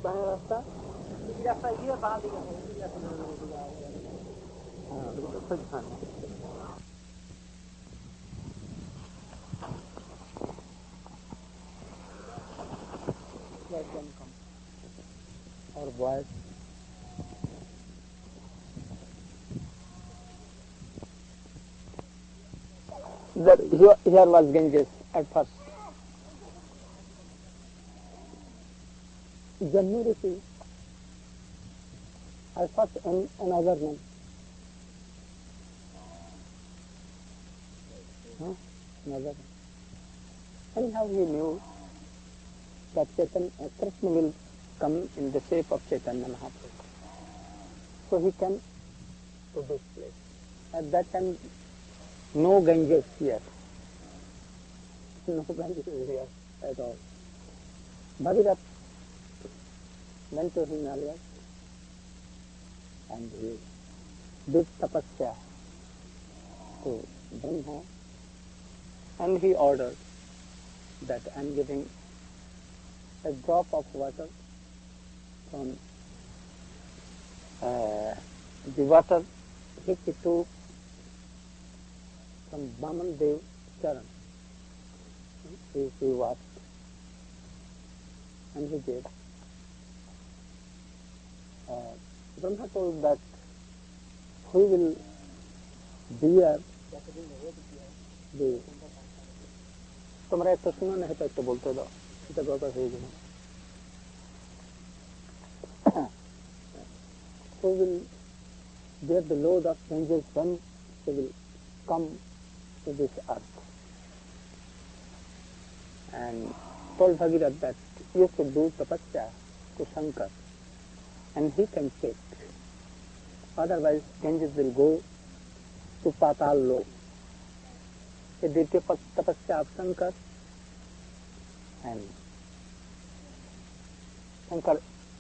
कहाँ है रास्ता? रास्ता ये बाहर दिया है, हाँ, तो सच ध्यान है। और boys here was Ganges at first. Jammu Rishi at first another name. Another name. Anyhow, he knew that Krishna will come in the shape of Chaitanya Mahaprabhu. So he came to this place. At that time, no Ganges here. No Ganges here at all. Bhagirath went to Himalayas and he did tapasya to Brahma, and he ordered that I am giving a drop of water from the water which he took from Vaman Dev Charan. He washed and he gave. Brahma told that who will bear the तुम्हारा एक तो सुना नहीं था, एक तो बोलते दो, इतना बाबा है जो who will bear the load of Ganges when they will come to this earth, and told Bhagirath that you should do tapasya to Shankar and he can take, otherwise Ganges will go to Patal Lok. He did tapasya of Shankar, and Shankar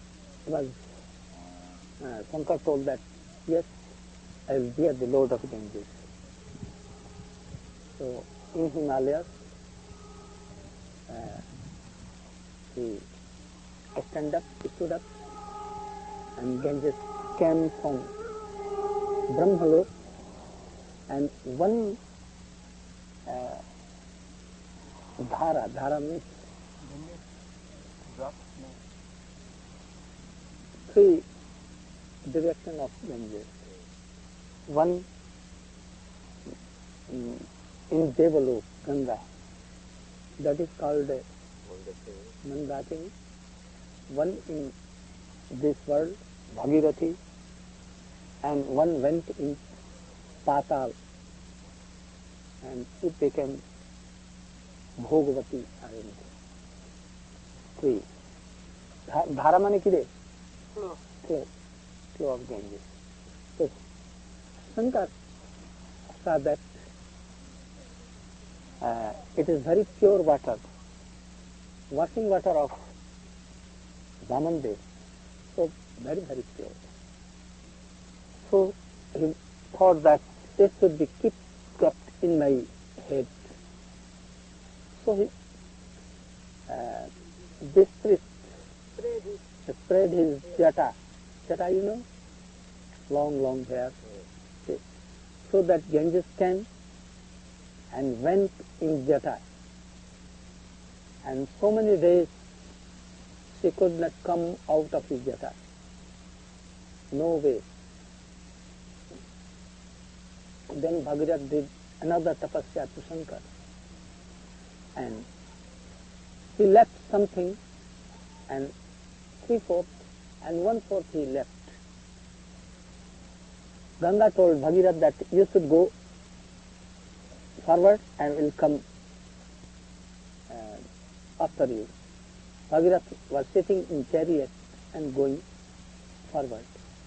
told that yes, I will bear the load of Ganges. So in Himalayas, he stood up, and Ganges came from Brahmalok, and one dhara means three direction of Ganges. One in Devalok, Ganga, that is called Mandakini. One in this world, Bhagirathi, and one went in Patal, and it became Bhogavati Island. Three. Dhara mane kide? Flow of Ganges. So Shankar saw that it is very pure water, washing water of Vamandev, so very, very pure. So he thought that it should be kept in my head. So he, this priest spread his jata, you know, long hair, so that Ganges came and went in jata. And so many days she could not come out of his jata. No way. Then Bhagirath did another tapasya to Shankar, and he left something, and 3/4 and 1/4 he left. Ganga told Bhagirath that you should go forward and will come after you. Bhagirath was sitting in chariot and going forward.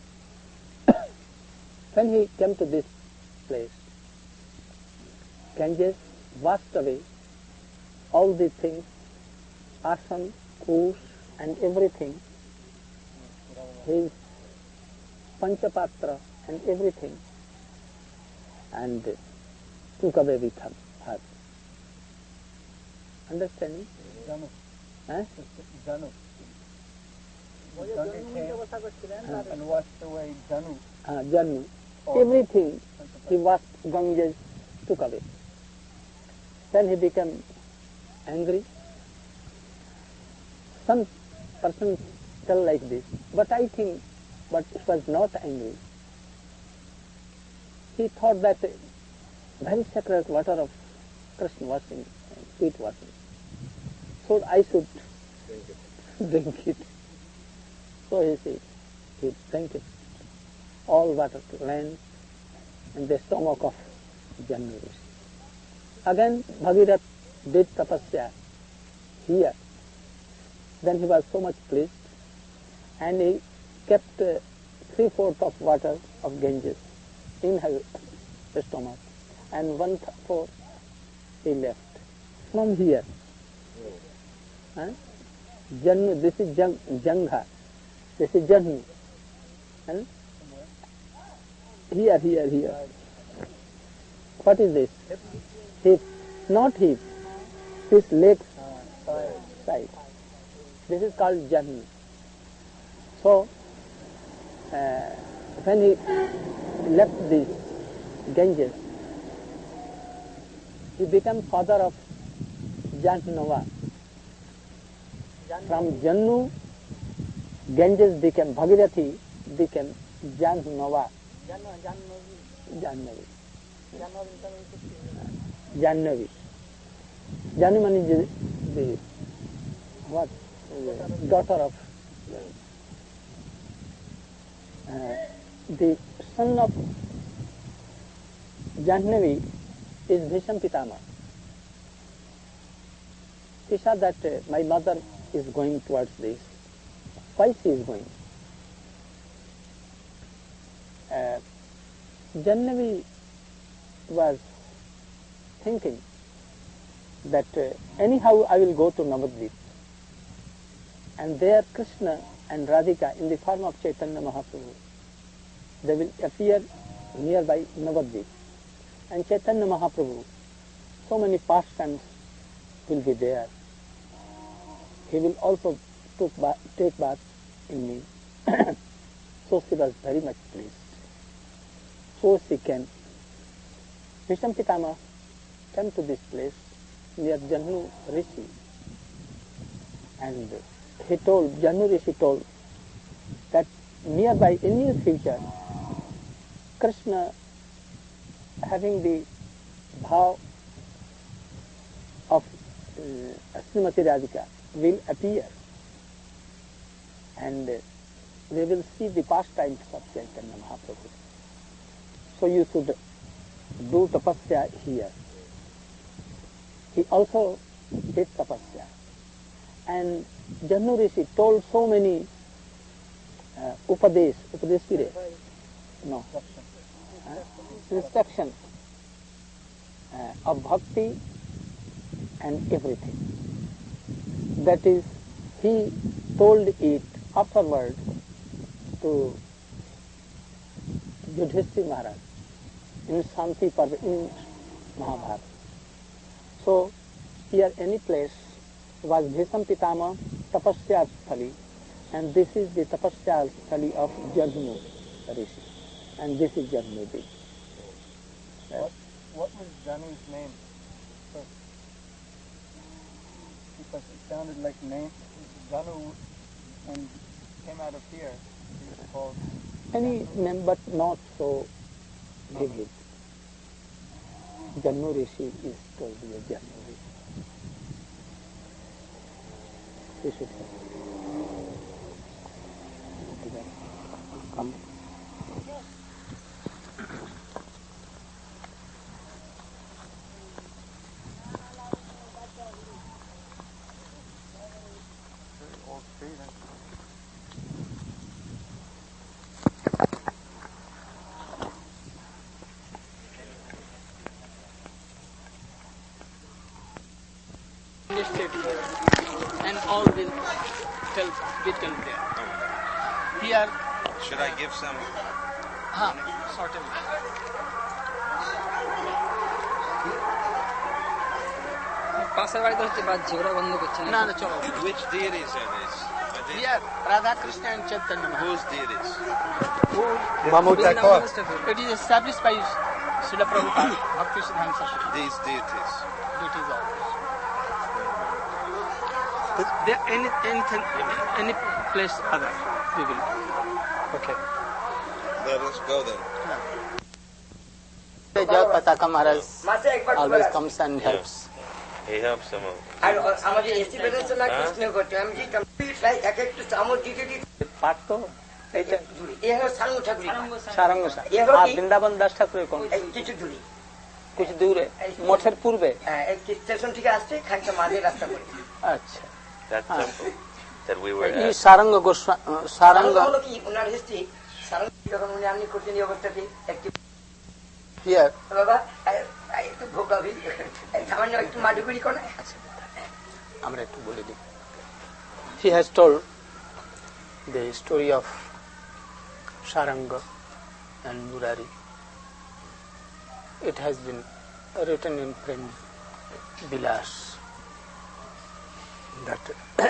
When he came to this place, Ganges washed away all the things, asan, kush, and everything, his panchapatra and everything, and took away with her. Understanding? Janu. Huh? Janu. and washed away Janu. Janu. Everything he washed, Ganges took away. Then he became angry. Some persons tell like this, but I think, but he was not angry. He thought that very sacred water of Krishna washing, feet washing, so I should drink it. So he drank it. All water to land in the stomach of Janu Rishi. Again, Bhagirath did tapasya here. Then he was so much pleased, and he kept 3/4 of water of Ganges in her stomach, and 1/4 he left from here. Janu, this is Jangha, this is Janu. Here. What is this? Hip, not hip. His legs side. This is called Janu. So, when he left this Ganges, he became father of Jahnava. From Janu, Ganges became, Bhagirathi became Jahnava. Jannavi. Jannavi is the what? Daughter of the son of Jahnavi is Bhisham Pitama. He said that my mother is going towards this. Why she is going? Jahnavi was thinking that anyhow I will go to Navadvip, and there Krishna and Radhika in the form of Chaitanya Mahaprabhu, they will appear nearby Navadvip, and Chaitanya Mahaprabhu, so many pastimes will be there. He will also take bath in me. So she was very much pleased. So she came. Bhisham Pitama came to this place near Janu Rishi, and Janu Rishi told that nearby in near future, Krishna, having the bhav of Srimati Radhika, will appear, and we will see the pastimes of Chaitanya Mahaprabhu. So you should do tapasya here. He also did tapasya. And Janu Rishi told so many upadesh pire? No. Instruction of bhakti and everything. That is, he told it afterward to Yudhishthira Maharaj in Shanti Parva, in Mahabharata. So, here any place was Bhisham Pitama Tapasya Sthali, and this is the Tapasya Sthali of Janu Rishi, and this is Janu Rishi. What was Janu's name first? Because it sounded like name Janu, when he came out of here, he was called any name, but not so vivid. Janu Rishi is told to be Janu Rishi. He should come. And all will become there. Here, should I give some? Certainly. Which deities are these? Here, Radha Krishna and Chaitanya Mahaprabhu. Whose deities? It is established by Srila Prabhupada, Bhakti Siddhanta Saraswati. These deities. It is all. There any place other, we will. Okay. Let us go then. Jai Pataka Maharaj always comes and helps. He helps some of আর আমাদের estimation না কৃষ্ণ করতে আমি যে কমপ্লিটলাই এক একটু চামচ দিতে দিতে পাঠ তো এইটা এ হলো সারঙ্গ ঠাকুর সারঙ্গসা আর বৃন্দাবন দাস ঠাকুরের কোন কিছু দূরে কিছু দূরে মঠের পূর্বে এই স্টেশন থেকে আসছে খানিকটা মাঝে রাস্তা করে আচ্ছা that temple that we were এই at. সারঙ্গ গোস্বামী সারঙ্গ হলো কি ওনার হিস্ট্রি সারঙ্গ যখন উনি আমনি করতেন এই অবস্থাতে একটি হিয়ার বাবা একটু ভোগাবি সামান্য একটু মাডুগুড়ি করে আমরা একটু বলে দিই he has told the story of Saranga and Murari. It has been written in Prem Vilas that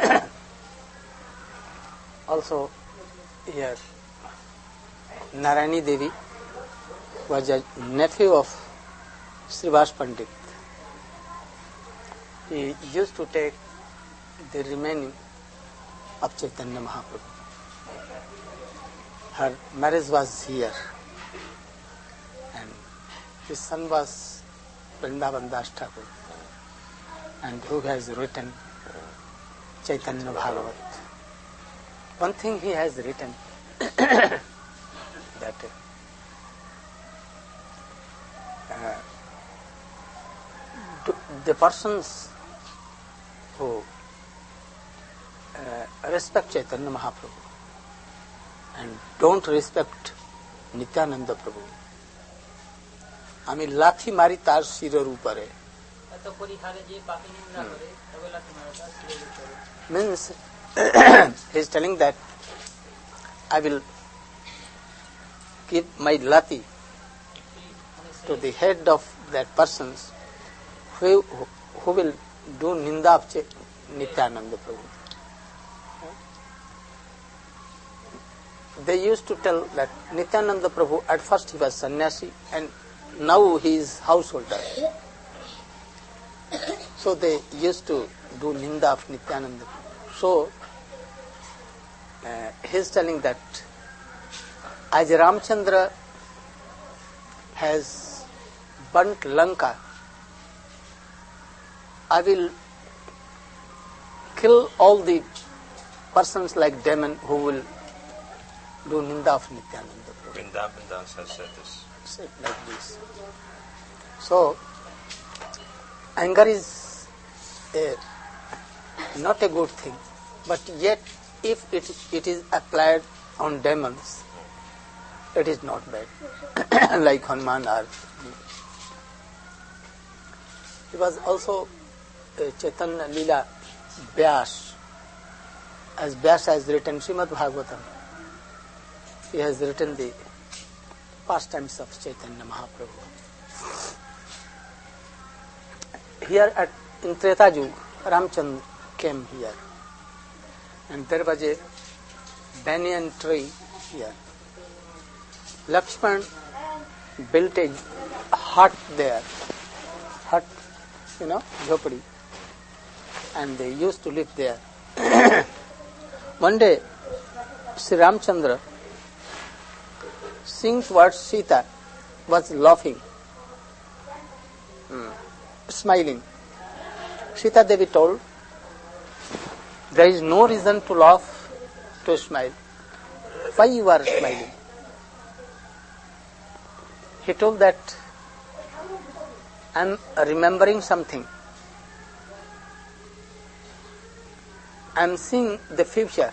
also here Narayani Devi was a nephew of Srivas Pandit. He used to take the remaining of Chaitanya Mahaprabhu. Her marriage was here and his son was Vrindavan Das Thakur and who has written Chaitanya Bhagavat. One thing he has written that the persons who respect Chaitanya Mahaprabhu and don't respect Nityananda Prabhu, আমি লাথি মারি তার শিরের উপরে means he is telling that I will give my lati to the head of that persons who will do ninda of Nityananda Prabhu. They used to tell that Nityananda Prabhu, at first he was sannyasi and now he is householder. So they used to do ninda of Nityananda Prabhu. So he is telling that as Ramchandra has burnt Lanka, I will kill all the persons like demon who will do ninda of Nityananda Prabhu. Vrindavan Das has said this. Said like this. So, anger is not a good thing, but yet if it is applied on demons, it is not bad. Like Hanuman or he was also Chaitanya Leela Vyas. As Vyas has written Srimad Bhagavatam, he has written the pastimes of Chaitanya Mahaprabhu. Here in Treta Yuga, Ramchandra came here, and there was a banyan tree here. Lakshman built a hut there, jhopadi, and they used to live there. One day, Sri Ramchandra, seeing towards Sita, was laughing, smiling. Sita Devi told, there is no reason to laugh, to smile. Why you are smiling? He told that, I am remembering something. I am seeing the future.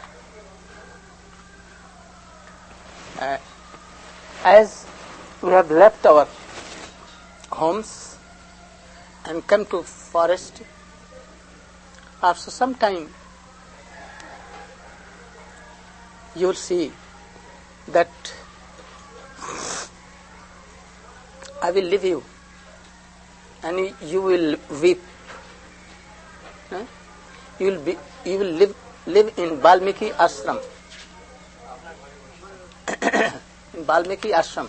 As we have left our homes and come to forest, after some time you will see that I will leave you and you will weep. You will live live in Valmiki ashram. In Valmiki ashram.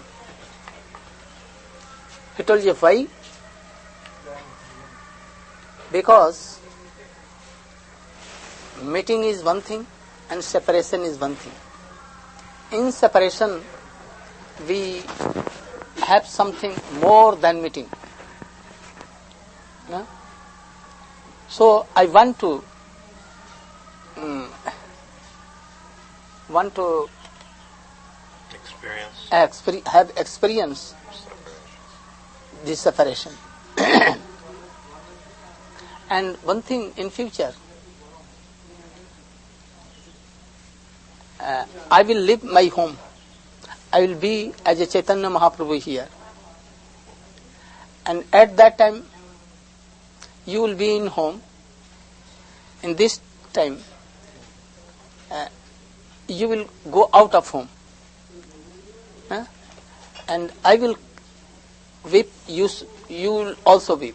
He told you why? Because meeting is one thing and separation is one thing. In separation, we have something more than meeting. No? So I want to have experience this separation. And one thing in future, I will leave my home. I will be as a Chaitanya Mahaprabhu here. And at that time, you will be in home. In this time, you will go out of home. And I will weep, you will also weep.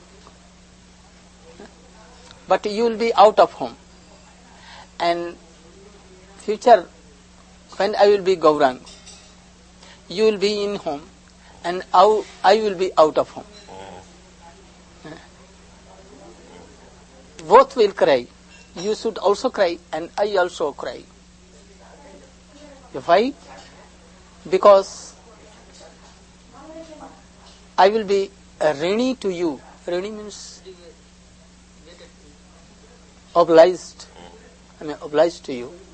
But you will be out of home. And future, when I will be Gaurang, you will be in home and I will be out of home. Both will cry. You should also cry and I also cry. Why? Because I will be a Rini to you. Rini means obliged. I mean obliged to you.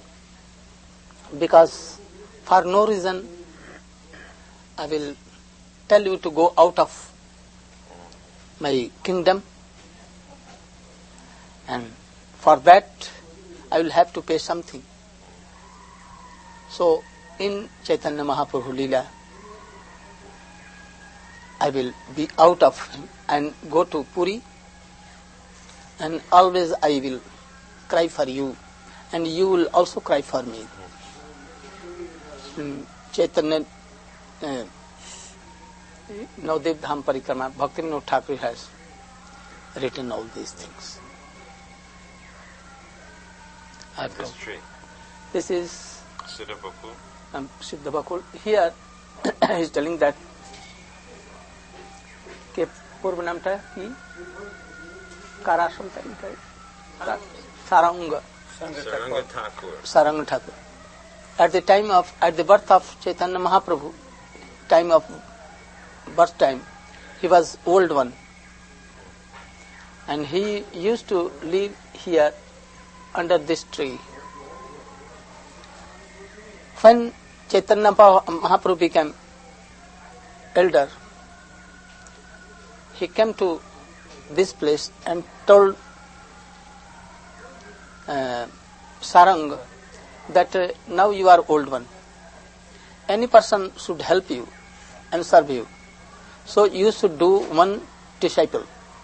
Because for no reason I will tell you to go out of my kingdom, and for that I will have to pay something. So in Chaitanya Mahaprabhu Leela, I will be out of him and go to Puri, and always I will cry for you and you will also cry for me. Chaitanya Navdev Dham Parikrama, Bhaktivinoda Thakur has written all these things. This tree. This is Siddha Bakul. Siddha Bakul. Here he is telling that के पूर्व नाम था कि काराश्रम था Saranga Thakur. At the birth of Chaitanya Mahaprabhu, time of birth time, he was old one, and he used to live here under this tree. When Chaitanya Mahaprabhu became elder, he came to this place and told Sarang that now you are old one. Any person should help you and serve you. So you should do one disciple.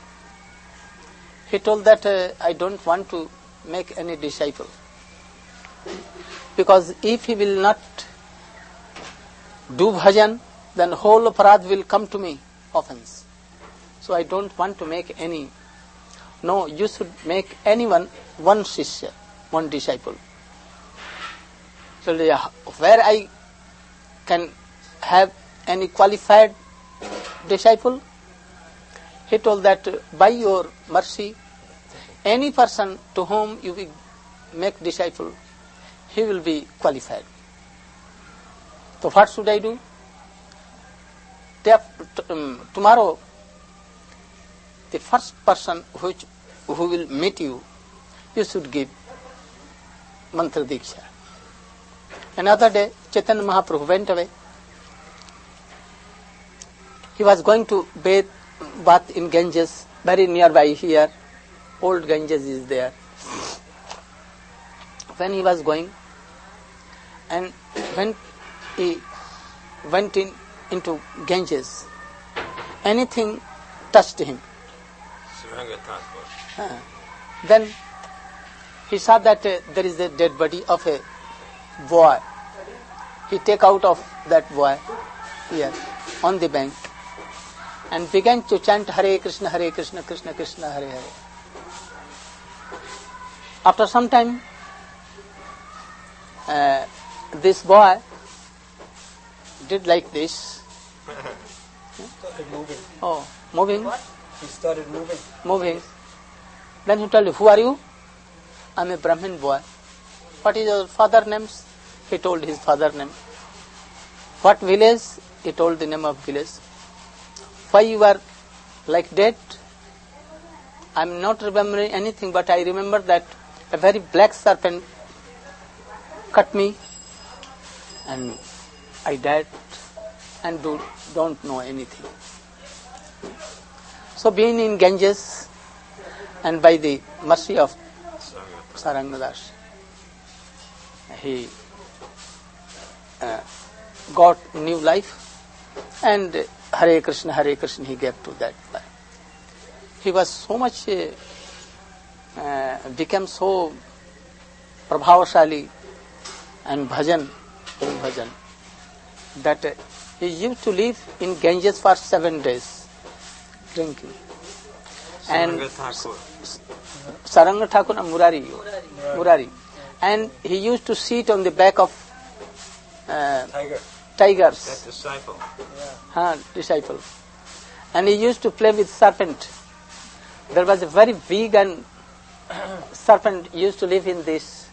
He told that I don't want to make any disciple. Because if he will not do bhajan, then whole aparadh will come to me, offense. So I don't want to make any. No, you should make anyone one shishya, one disciple. So where I can have any qualified disciple? He told that by your mercy, any person to whom you will make disciple, he will be qualified. So what should I do? Tomorrow, the first person who will meet you, you should give mantra diksha. Another day, Chaitanya Mahaprabhu went away. He was going to bath in Ganges, very nearby here. Old Ganges is there. When he was going, and when he went into Ganges, anything touched him. Then he saw that there is a dead body of a boy. He take out of that boy here on the bank and began to chant Hare Krishna, Krishna Krishna, Hare Hare. After some time, this boy did like this. Started moving. Oh, moving? He started moving. Moving. Then he told you, who are you? I'm a Brahmin boy. What is your father's name? He told his father's name. What village? He told the name of village. Why you are like that? I'm not remembering anything, but I remember that a very black serpent cut me and I died and don't know anything. So being in Ganges and by the mercy of Sarangadas, he got new life and Hare Krishna he gave to that life. He was so much, became so prabhavashali and bhajan, that he used to live in Ganges for 7 days, drinking. And Saranga Thakur and Murari. And he used to sit on the back of tigers. That disciple. Disciple. And he used to play with serpent. There was a very big and serpent used to live in this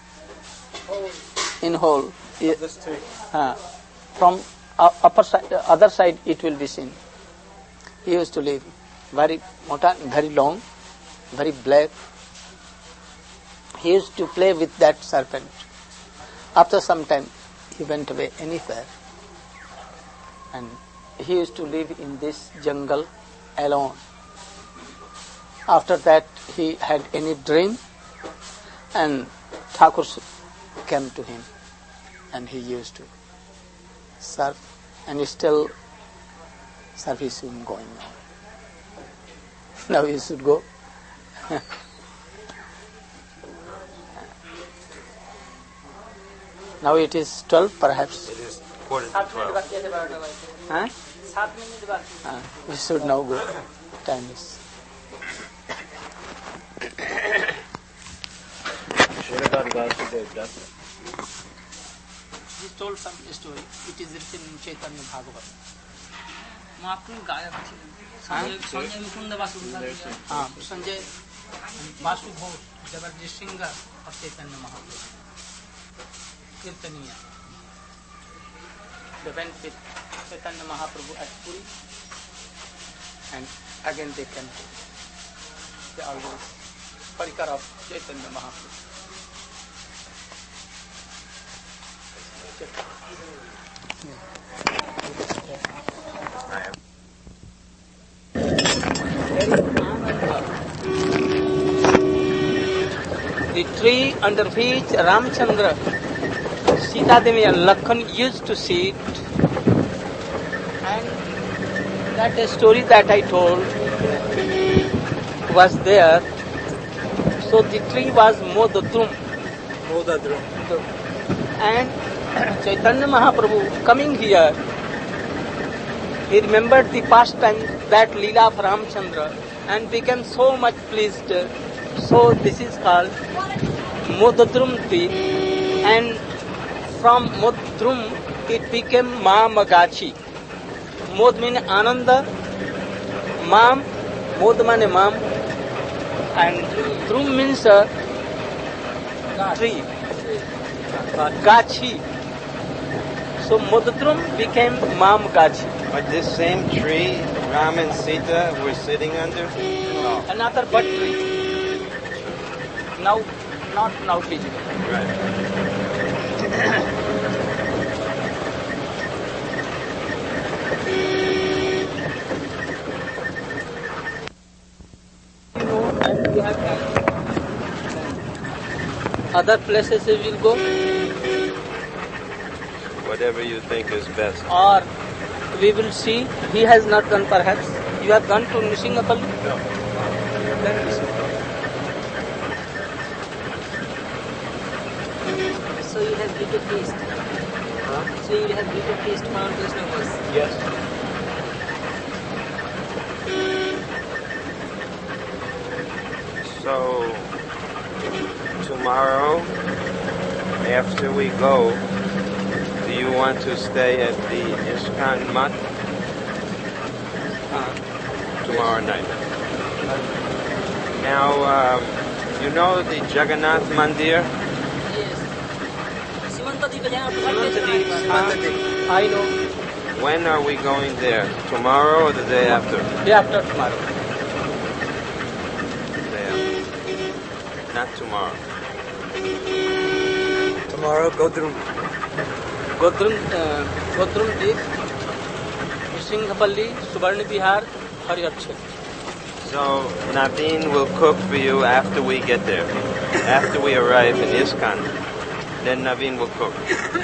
hole. This tree. From upper side, other side it will be seen. He used to live very mota, very long, very black. He used to play with that serpent. After some time, he went away anywhere. And he used to live in this jungle alone. After that, he had any dream, and Thakur came to him, and he used to serve, and still service is going on. Now you should go. Now it is 12, perhaps. It is 11:45. Huh? We should now go. Time is. He told some story. It is written in Chaitanya Bhagavat. महाप्रभु गायक थे संजय मुकुंद वासु संजय वासु घोष जबरदस्त singer और Chaitanya Mahaprabhu कीर्तनीय. They went with Chaitanya Mahaprabhu at Puri, and again they came to the always parikar of Chaitanya Mahaprabhu. The tree under which Ramchandra, Sita Devi and Lakhan used to sit, and that story that I told was there. So the tree was Modadrum. And Chaitanya Mahaprabhu coming here, he remembered the past time, that Leela of Ramchandra, and became so much pleased. So this is called Modadrum tree, and from Modadrum it became Mamagachi. Mod means Ananda, Mam, Mod means Mam, and Drum means tree, Gachi. So Modadrum became Mamagachi. But this same tree, Ram and Sita were sitting under? No. Another bud tree. Now, not now visible. Right. And we have other places we will go. Whatever you think is best. Or we will see. He has not gone, perhaps. You have gone to Nisingapalli? No. Then we see. So you have been to feast. So you have been to feast for Krishna verse. Yes. So, tomorrow after we go, do you want to stay at the ISKCON Mutt tomorrow night? Now, you know the Jagannath Mandir? Yes. Simantadi I know. When are we going there? Tomorrow or the day after? Day after tomorrow. Day after. Not tomorrow. Tomorrow, Godrum. Godrum Deep, Singhapalli, Subarni Bihar, Harihar Kshetra. So Naveen will cook for you after we get there. After we arrive in ISKCON, then Naveen will cook.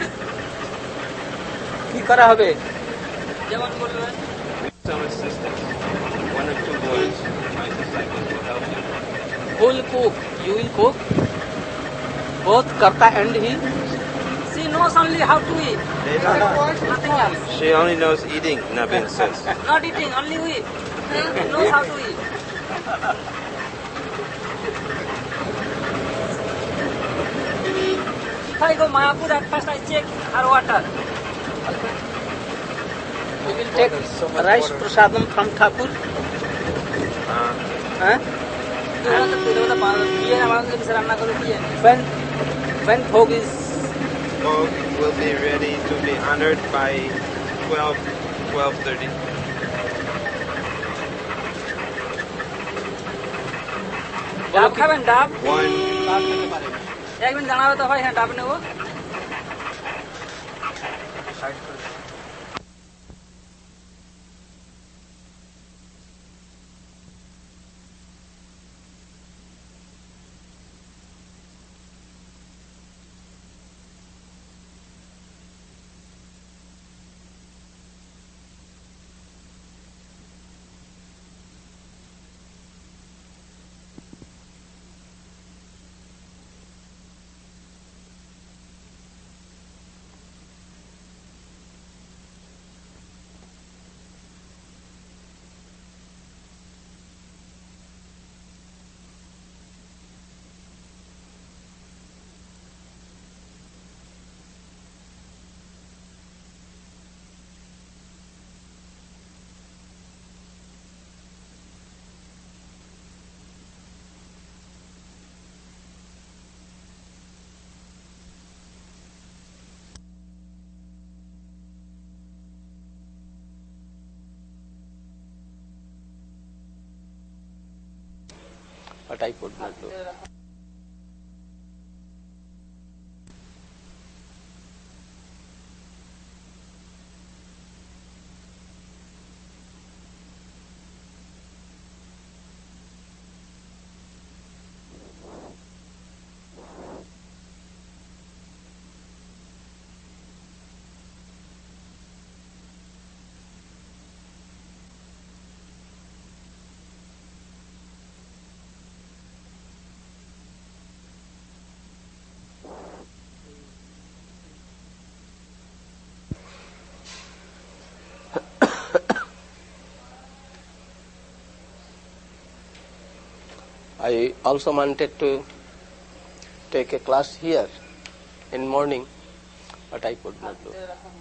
কি করা হবে? যেমন বলবেন Some assistants, 1 or 2 boys, my disciples will help you. Who will cook? You will cook? Both Karta and he? she knows only how to eat, nothing else. She only knows eating, Naveen says. Not eating, only we. Knows how to eat. If I go Mayapur, at first I check her water. We will take rice prasadam from Thakur. Huh? When Bhog is Bhog will be ready to be honored by 12:30. ডাব খাবেন ডাব 1. এক minute জানাবে তো ভাই হ্যাঁ ডাব নেবো but I could not do. I also wanted to take a class here in morning, but I could not do.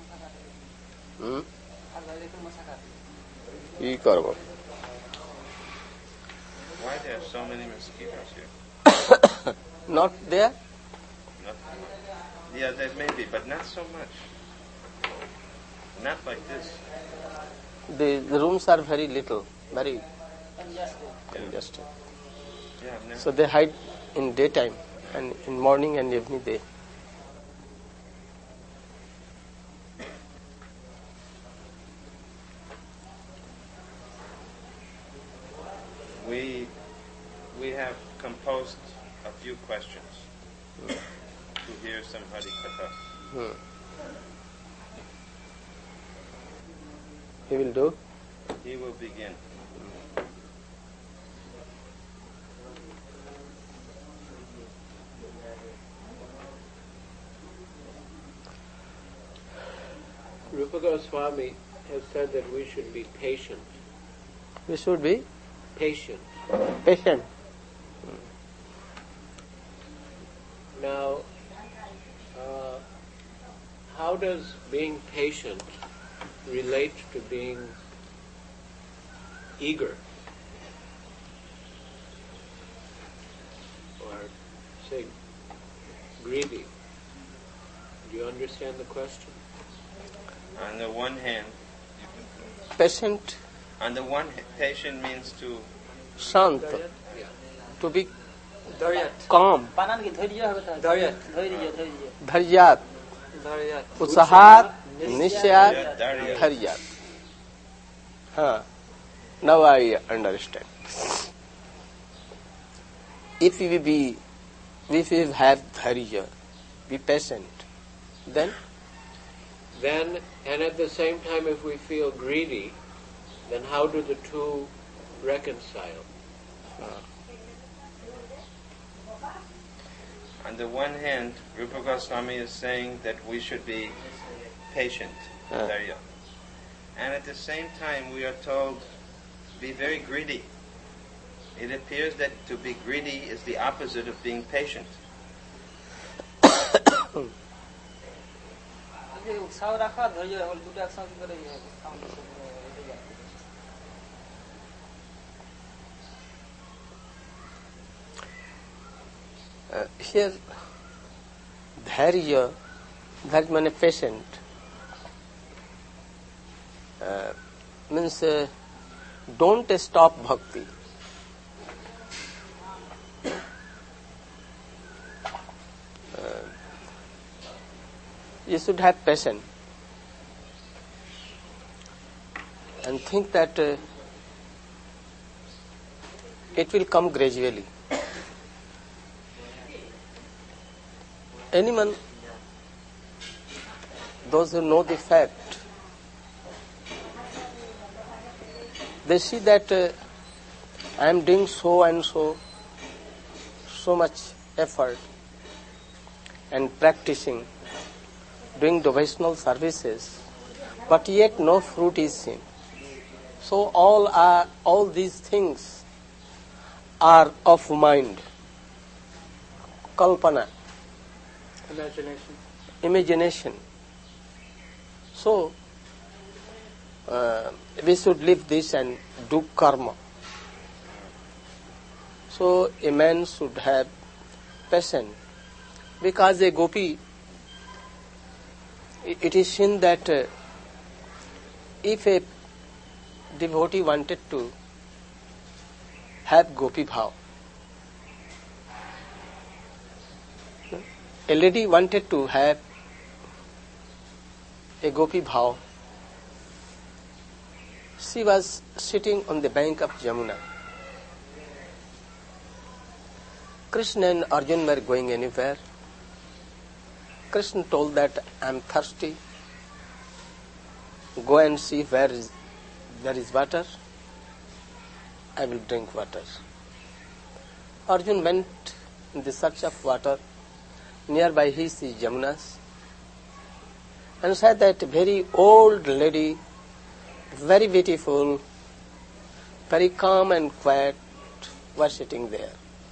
কি করব? Why there are so many mosquitoes here? Not there? Yeah, there may be, but not so much. Not like this. The rooms are very little, very congested. Yeah, no. So they hide in daytime and in morning and evening they. We have composed a few questions to hear some Harikatha. He will do? He will begin. Rupa Goswami has said that we should be patient. We should be Patient. patient. Now, how does being patient relate to being eager? Or, say, greedy? Do you understand the question? On the one hand, Patient, patient means to shant, Yeah. to be Daryat. calm, বানান কি ধৈর্য হবে তাহলে Daryat. ধৈর্য dharyat, Daryat. utsahat, nisyat, Daryat. dharyat. Now I understand. If we have dharya, be patient, then And at the same time, if we feel greedy, then how do the two reconcile? On the one hand, Rupa Goswami is saying that we should be patient, Darya. And at the same time, we are told be very greedy. It appears that to be greedy is the opposite of being patient. উৎসাহ রাখা ধৈর্য রাখা দুটো একসঙ্গে করে here dharya, that means patient, means don't stop bhakti. You should have patience and think that it will come gradually. Anyone, those who know the fact, they see that I am doing so and so much effort and practicing, doing devotional services, but yet no fruit is seen. So all these things are of mind, kalpana, imagination. So we should leave this and do karma. So a man should have patience, because a gopi, it is seen that if a devotee wanted to have gopi bhav, a lady wanted to have a gopi bhav, she was sitting on the bank of Jamuna. Krishna and Arjuna were going anywhere. Krishna told that I am thirsty. Go and see where there is water. I will drink water. Arjuna went in the search of water. Nearby he sees Jamunas and said that very old lady, very beautiful, very calm and quiet, was sitting there.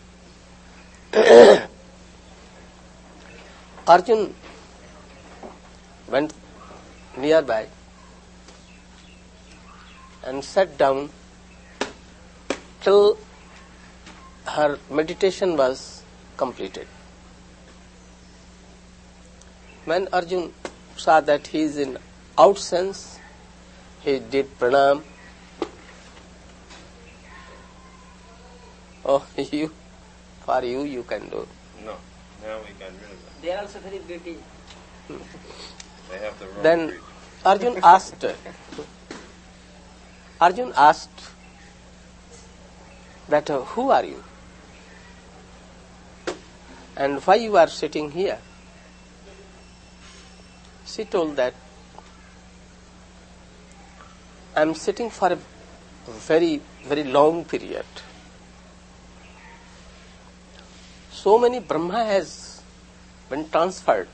Arjuna went nearby and sat down till her meditation was completed. When Arjuna saw that he is in out sense, he did pranam. Oh, you can do. No, now we got rid of them. They are also very greedy. They have the wrong Then greed. Arjuna asked that who are you and why you are sitting here? She told that I am sitting for a very, very long period. So many Brahma has been transferred,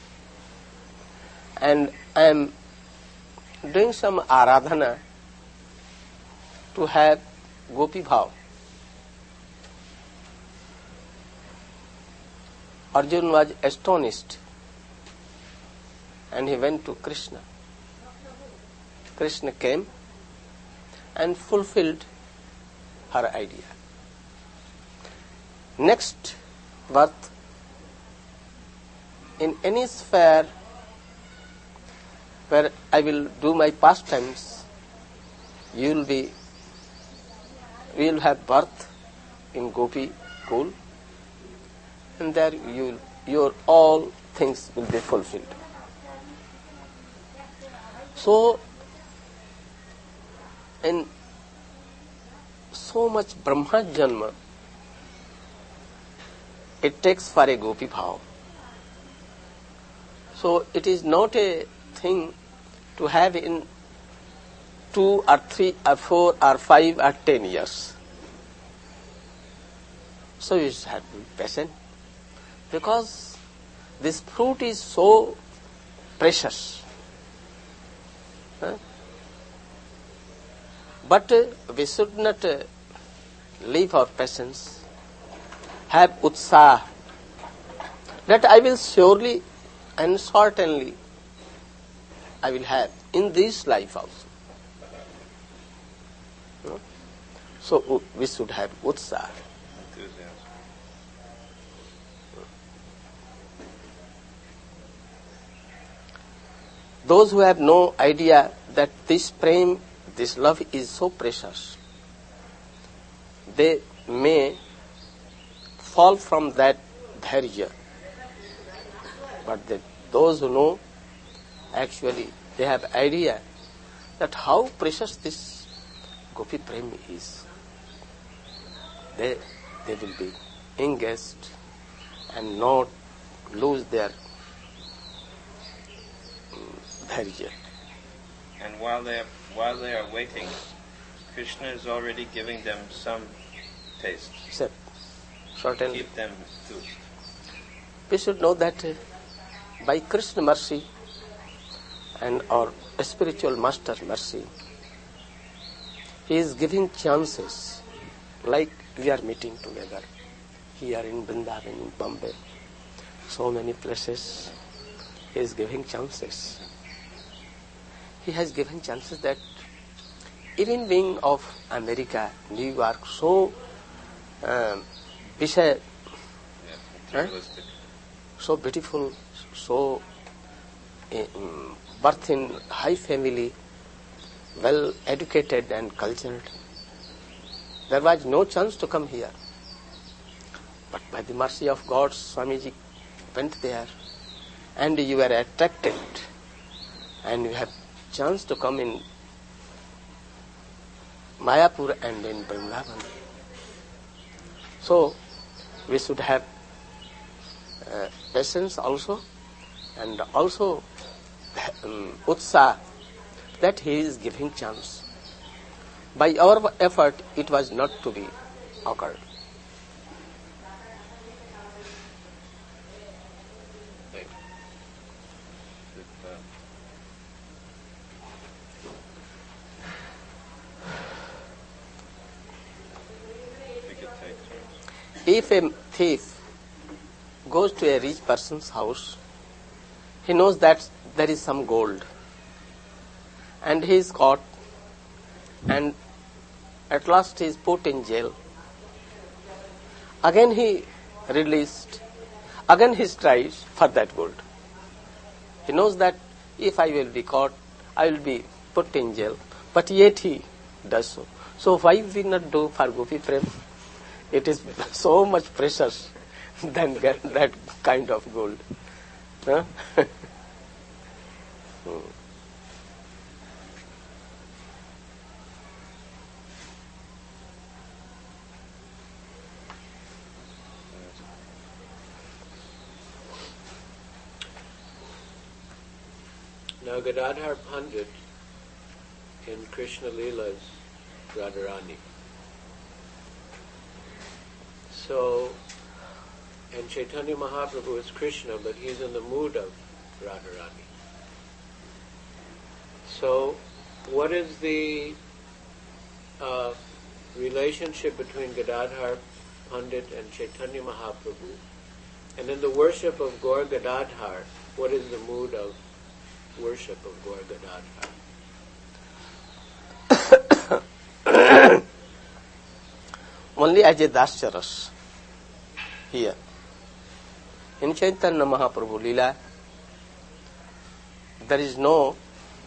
and I am doing some aradhana to have gopi bhav. Arjuna was astonished and he went to Krishna. Krishna came and fulfilled her idea. Next birth, in any sphere where I will do my pastimes, we will have birth in Gopi Kul, and there your all things will be fulfilled. So, in so much Brahma Janma, it takes for a Gopi Bhav. So, it is not a thing to have in 2 or 3 or 4 or 5 or 10 years. So, you have to be patient, because this fruit is so precious. But we should not leave our patience, have utsah, that I will surely and certainly I will have in this life also. So we should have utsah. Those who have no idea that this prem, this love is so precious, they may fall from that dharya. But those who know, actually, they have idea that how precious this Gopi prem is. They will be engaged and not lose their dharya. And while they are waiting, Krishna is already giving them some taste. Certainly. Keep them enthused. We should know that by Krishna mercy and our spiritual master mercy, he is giving chances, like we are meeting together here in Vrindavan, in Bombay, so many places. He is giving chances. He has given chances that even being of America, New York, so so beautiful, so birth in high family, well educated and cultured, there was no chance to come here. But by the mercy of God, Swamiji went there, and you were attracted, and you have chance to come in Mayapur and in Vrindavan. So, we should have patience also, and also utsah, that he is giving chance. By our effort, it was not to be occurred. If a thief goes to a rich person's house, he knows that there is some gold, and he is caught, and at last he is put in jail. Again he released, again he strives for that gold. He knows that if I will be caught, I will be put in jail, but yet he does so. So why we not do for Gopi Prem? It is so much precious than get that kind of gold. Huh? Now Gadadhar Pandit in Krishna Leela's Radharani. So, and Chaitanya Mahaprabhu is Krishna, but he's in the mood of Radharani. So, what is the relationship between Gadadhar Pandit and Chaitanya Mahaprabhu? And in the worship of Gaur Gadadhar, what is the mood of worship of Gaur Gadadhar. Only as a Dasya Ras here. In Chaitanya Mahaprabhu Leela, there is no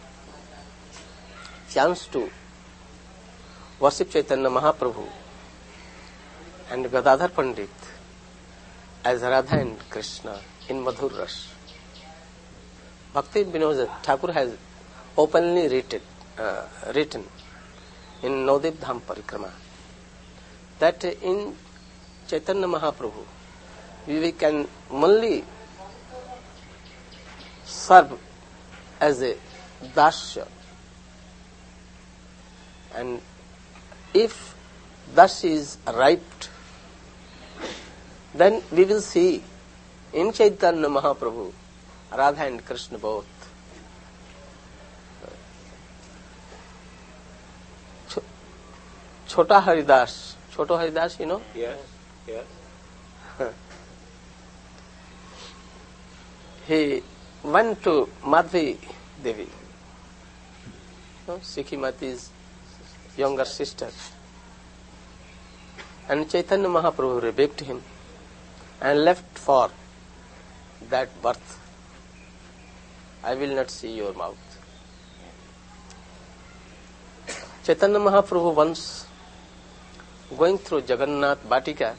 chance to worship Chaitanya Mahaprabhu and Gadadhar Pandit as Radha and Krishna in Madhur Ras. Bhakti Vinod Thakur has openly written in Navdev Dham Parikrama that in Chaitanya Mahaprabhu we can only serve as a dasya, and if dasya is ripe, then we will see in Chaitanya Mahaprabhu Radha and Krishna both. Chota Haridas, you know? Yes. He went to Madhvi Devi, Sikhi Mati's younger sister, and Chaitanya Mahaprabhu rebuked him and left for that birth. I will not see your mouth. Chaitanya Mahaprabhu once going through Jagannath Batika,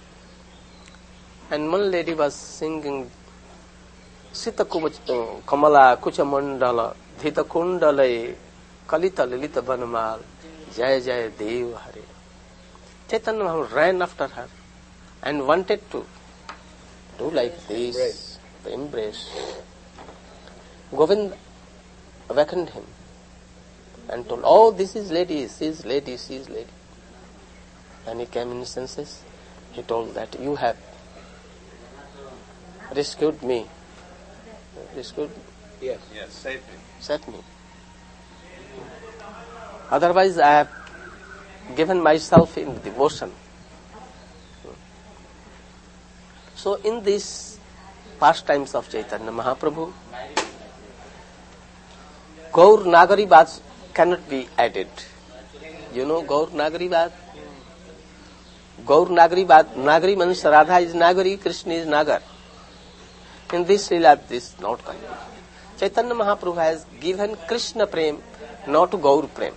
and one lady was singing Sita Kamala Kuchamandala Dhita Kundale Kalita Lilita Banamal Jaya Jaya Dev Hare. Chaitanya Mahaprabhu ran after her and wanted to do like this, the embrace. Govind awakened him and told, "Oh, this is lady, she is lady, she is lady." When he came in senses, he told that you have rescued me. Rescued? Yes. Yes, saved me. Saved me. Otherwise, I have given myself in devotion. So, in these pastimes of Chaitanya Mahaprabhu, Gaur Nagari Bad cannot be added. You know Gaur Nagari Bad? Gaur Nagari Bad, Nagari means Radha is Nagari, Krishna is Nagar. In this Leela, this is not going. Chaitanya Mahaprabhu has given Krishna Prem, not Gaur Prem.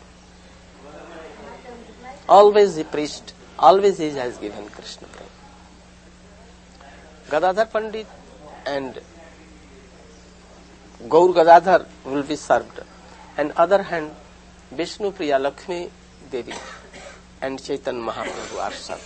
Always he preached, always he has given Krishna Prem. Gadadhar Pandit and Gaur Gadadhar will be served. On other hand, Vishnu Priya Lakshmi Devi and Chaitanya Mahaprabhu are served.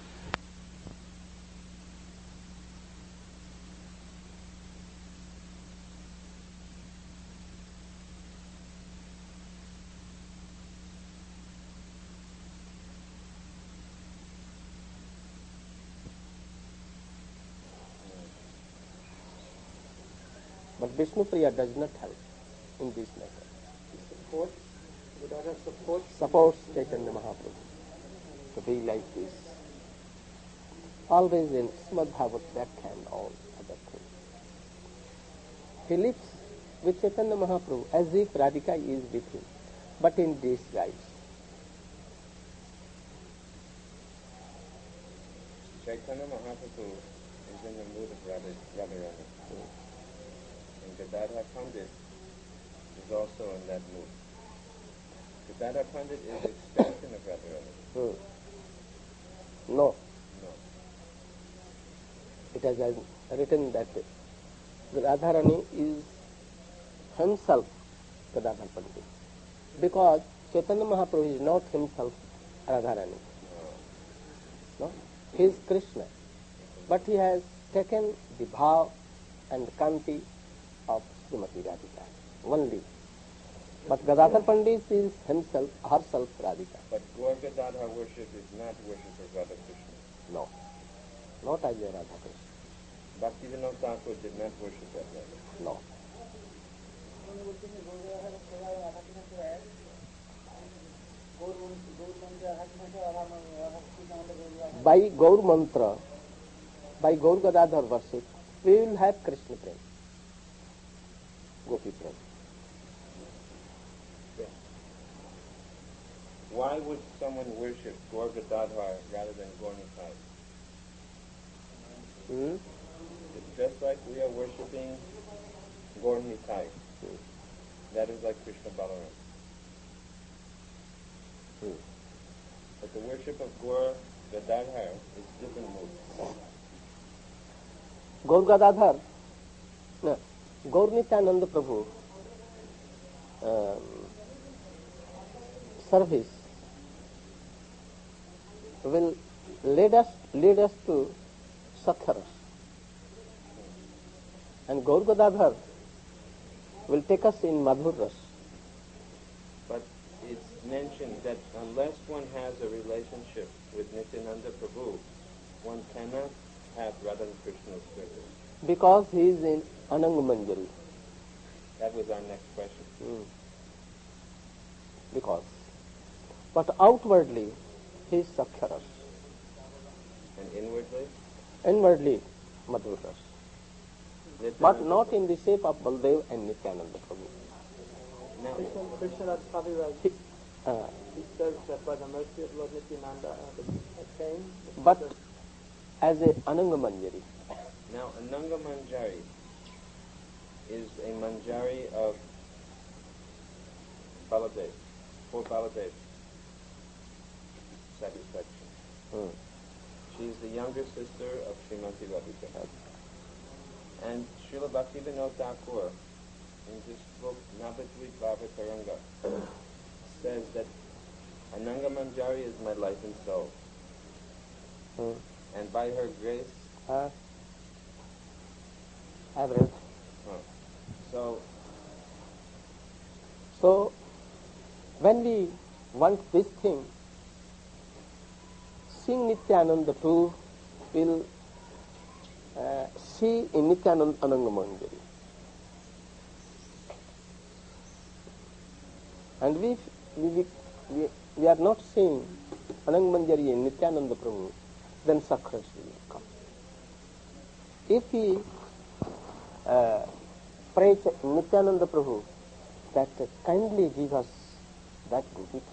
But Vishnu Priya does not help in this matter. Supports Chaitanya Mahaprabhu to be like this. Always in Srimad Bhagavad Vyakha and all other things. He lives with Chaitanya Mahaprabhu as if Radhika is with him, but in disguise. Chaitanya Mahaprabhu is in the mood of Radharani. And Gadadhar Pandit is also in that mood. Gadadhar Pandit is the extension of Radharani. No. No. It has written that Radharani is himself Gadadhar Pandit. Because Chaitanya Mahaprabhu is not himself Radharani. No? He is Krishna. But he has taken the bhav and kanti of Srimati Radhika only. But Gadadhar Pandit is himself, herself Radhika. But Gaur Gadadhar worship is not worship of Radha Krishna. No. Not as a Radha Krishna. Bhakti Vinod Thakur did not worship that Radha. No. By Gaur Mantra, by Gaur Gadadhar worship, we will have Krishna Prem, Gopi Prem. why would someone worship Gaur Gadadhar rather than Gaur Nitai? It's just like we are worshipping Gaur Nitai. That is like Krishna Balaram. But the worship of Gaur Gadadhar is different mode. Gaur Gadadhar, no, Gaur Nityananda Prabhu service will lead us to Sattharas. And Gaur Gadadhar will take us in Madhur Ras. But it's mentioned that unless one has a relationship with Nityananda Prabhu, one cannot have Radha and Krishna's service. Because he is in Ananga Manjari. That was our next question. Because. But outwardly, he is Sakkharas. And inwardly? Inwardly, Madhur Ras. But not in the shape of Baldev and Nityananda Prabhu. No. Krishna Das Kaviraj. He says that by the mercy of Lord Nityananda came. But as a Ananga Manjari. Now, Ananga Manjari is a Manjari of Baladev, for Baladev satisfaction. She is the younger sister of Srimati Radhika. And Srila Bhaktivinoda Thakur, in his book Navadvip Bhava Taranga, says that Ananga Manjari is my life and soul. And by her grace, I've read. So, when we want this thing, seeing Nityananda too will see in Nityananda Ananga Manjari. And we are not seeing Ananga Manjari in Nityananda Prabhu, then Sakkharas will come. If we pray to Nityananda Prabhu that kindly give us that Gopi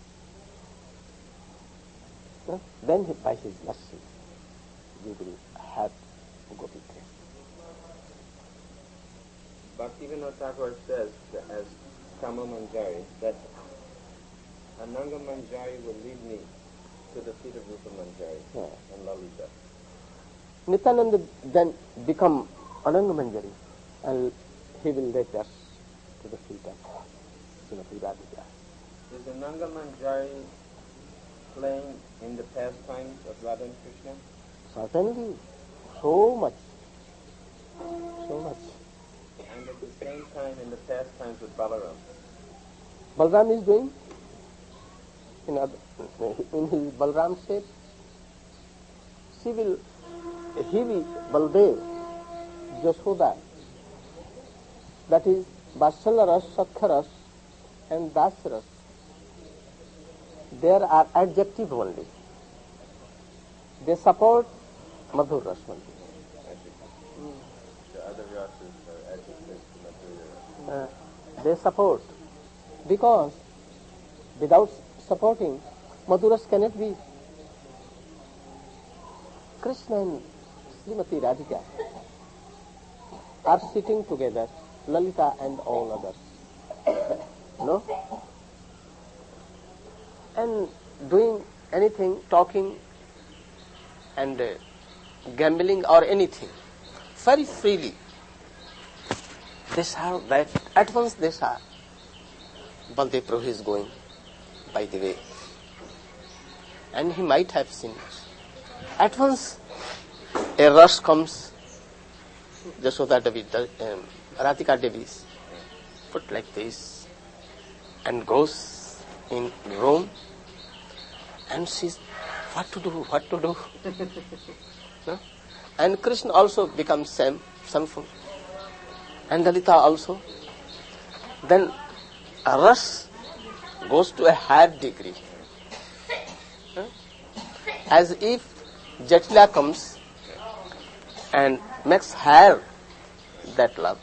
Prem, then by his mercy we will have Gopi Prem. Bhaktivinoda Thakur says that as Kama Manjari that Ananga Manjari will lead me to the feet of Rupa Manjari and Lalita. Nityananda then become Ananga Manjari and he will lead us to the feet of Srimati Radhika. Is Ananga Manjari playing in the pastimes of Radha and Krishna? Certainly, so much. And at the same time in the pastimes with Balaram. Balaram is doing in his Balaram shape. Baldev, Jashoda, that is Vatsalaras, Sakkharas and Dasaras. There are adjective only. They support Madhur Ras only. The other rasas are adjectives to Madhur Ras. They support. Because without supporting, Madhur Ras cannot be. Krishna and Srimati Radhika are sitting together, Lalita and all others. No? And doing anything, talking and gambling or anything, very freely. This how that at once this how Baldev Prabhu is going by the way. And he might have seen us. At once a rush comes, Jashoda Devi, Radhika Devi put like this and goes in room and sees what to do. No? And Krishna also becomes sameful. And Lalita also. Then a rush goes to a higher degree. As if Jatila comes and makes higher that love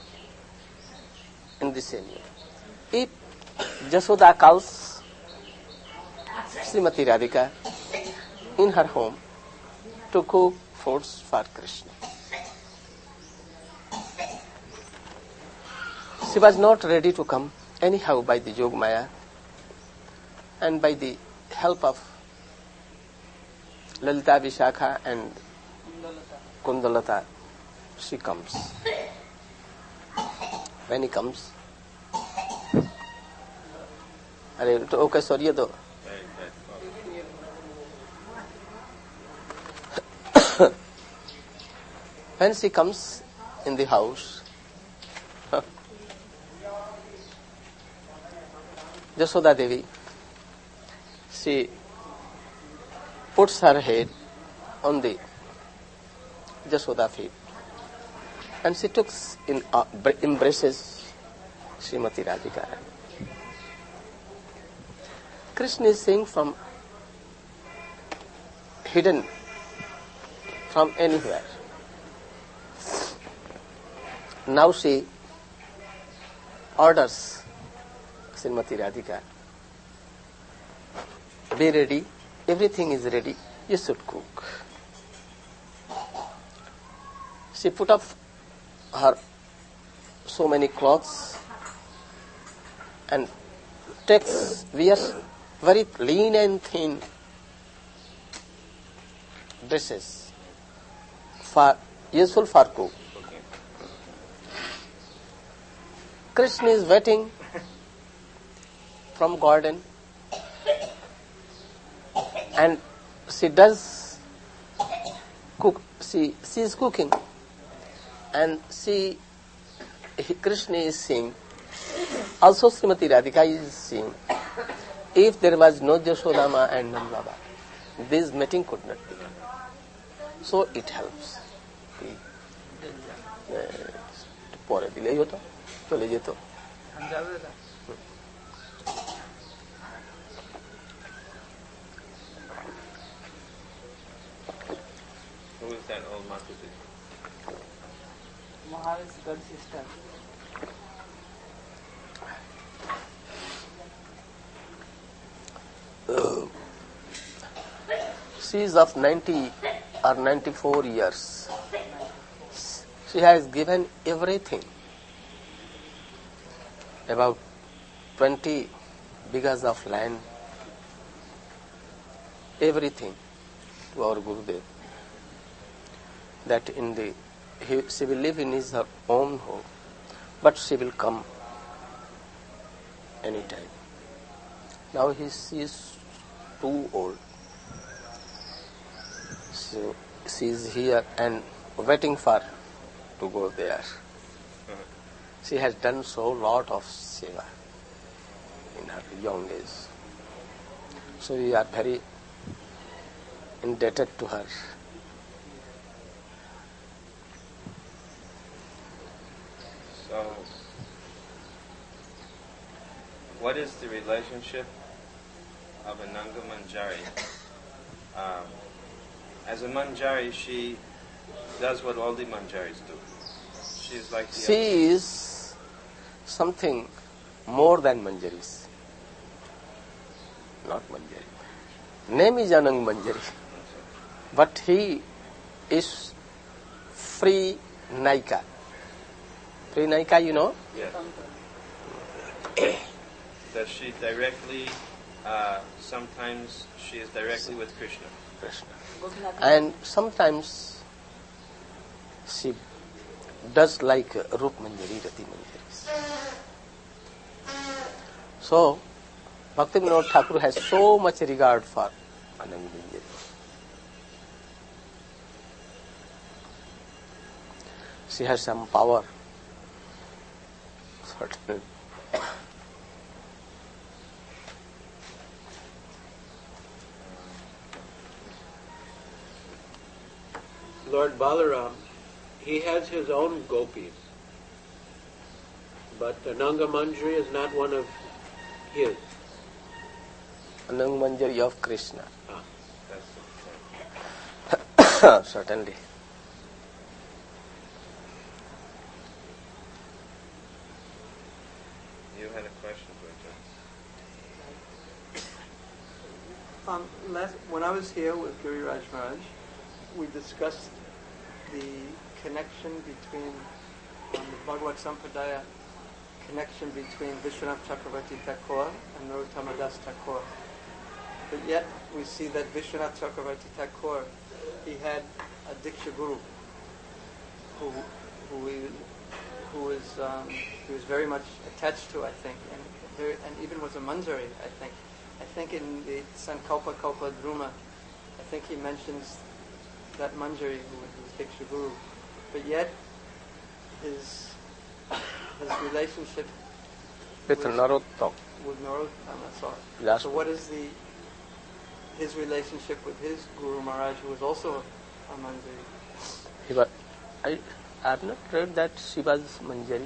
in the same way. If Jashoda calls Srimati Radhika in her home to cook foods for Krishna. She was not ready to come anyhow by the Yogamaya, and by the help of Lalita, Vishakha and Kundalata, she comes. When he comes, okay, sorry, when she comes in the house, Jasoda Devi, she puts her head on the Jasoda feet and she embraces Srimati Radhika. Krishna is saying from hidden from anywhere. Now she orders Srimati Radhika, be ready, everything is ready, you should cook. She put up her so many clothes and wears very lean and thin dresses useful for cook. Krishna is waiting from garden and she does cook. She is cooking and Krishna is saying, also Srimati Radhika is saying, if there was no Jashodama and Nandababa, this meeting could not be done. So it helps. পরে দিলেই হতো, চলে যেত। Who is that old Mataji? Maharaj's god sister. She is of 90 or 94 years. She has given everything, about 20 bighas of land, everything to our Gurudev. That she will live in her own home, but she will come anytime. Now she is too old. So she is here and waiting for to go there. She has done so lot of seva in her young age. So we are very indebted to her. So, what is the relationship of a Nanga Manjari? As a Manjari, she does what all the Manjaris do. She is like the She is something more than Manjaris. Not Manjari. Name is Anang Manjari. But he is free Naika. Free Naika, you know? Yes. Does she directly, sometimes she is directly with Krishna? Krishna. And sometimes she does like Rup Manjari, Rati Manjari. So, Bhaktivinoda Thakur has so much regard for Anang Manjari. She has some power. Certainly. Lord Balaram, he has his own gopis, but Ananga Manjari is not one of his. Anang Manjari of Krishna. Certainly. You had a question, Bridget. When I was here with Guru Raj Maharaj, we discussed the connection between the Bhagavad Sampradaya, connection between Vishwanath Chakravarti Thakur and Narottama Das Thakur. But yet we see that Vishwanath Chakravarti Thakur, he had a Diksha Guru who was very much attached to, I think, and even was a Manjari, I think. I think in the Sankalpa Kalpa Druma, I think he mentions that Manjari who was his Diksha Guru. But yet his relationship with Narottama. So what is his relationship with his Guru Maharaj, who was also a Manjari? I have not read that she was Manjari.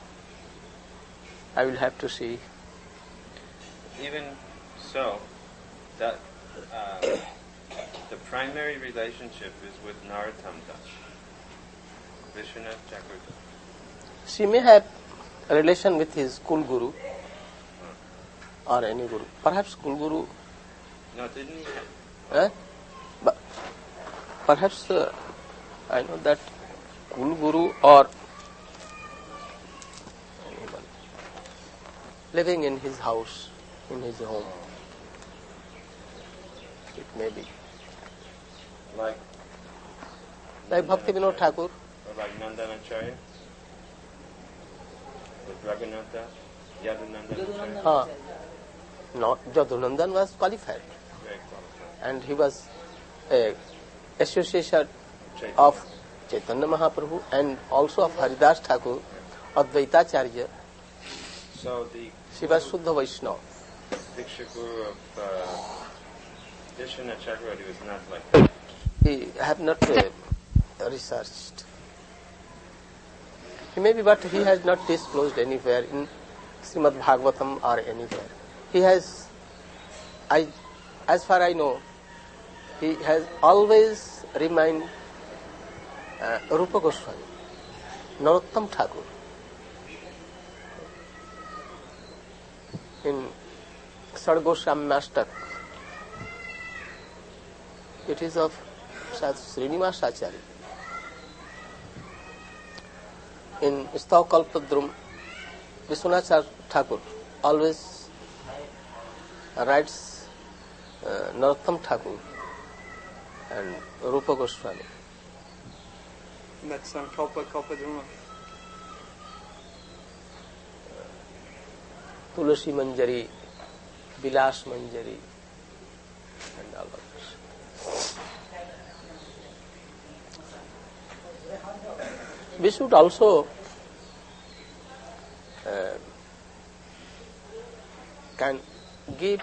I will have to see. Even so, that the primary relationship is with Narottam Das, Vishwanath Chakravarti. She may have a relation with his Kul Guru or any Guru. Perhaps Kul Guru. No, didn't he have? But perhaps I know that Kul Guru or anyone living in his house, in his home. It may be. Like Bhakti Vinod Thakur. Or like Nandanacharya? With Raghunatha? Yadunandanacharya? No, Yadunandan was qualified. Very qualified. And he was a associate of Chaitanya Mahaprabhu and also of Haridas Thakur, Advaitacharya. So the She was Shuddha Vaishnava. Diksha Guru of Vishwanath Chakravarti was not like that. He have not researched. He may be, but he has not disclosed anywhere in Srimad Bhagavatam or anywhere. He has, as far I know, he has always remained Rupa Goswami, Narottam Thakur. In Sargoswami Master, it is of Srinivas Acharya. In Stavakalpadrum, Vishwanath Thakur always writes Narottam Thakur and Rupa Goswami. And that's Sankalpa Kalpadruma. Tulasi Manjari, Vilas Manjari, and all of this. We should also can give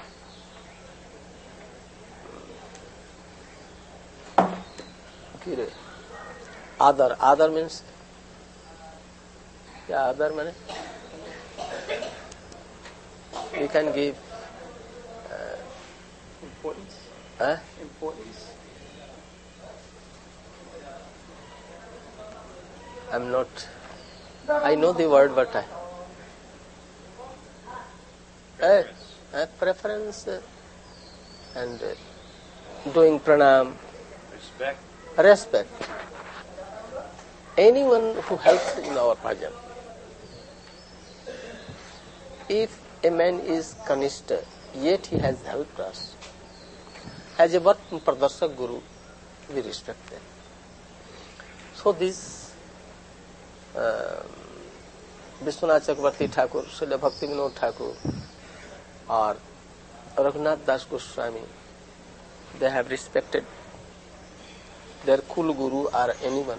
other means other means we can give Importance. Importance. I'm not. I know the word, but preference and doing pranam. Respect. Anyone who helps in our bhajan. If a man is kanishta, yet he has helped us. As a Vat Pradarshak Guru, we respect them. So this Vishwanath Chakravarti Thakur, Srila Bhakti Vinod Thakur, or Raghunath Das Goswami, they have respected their Kul Guru or anyone.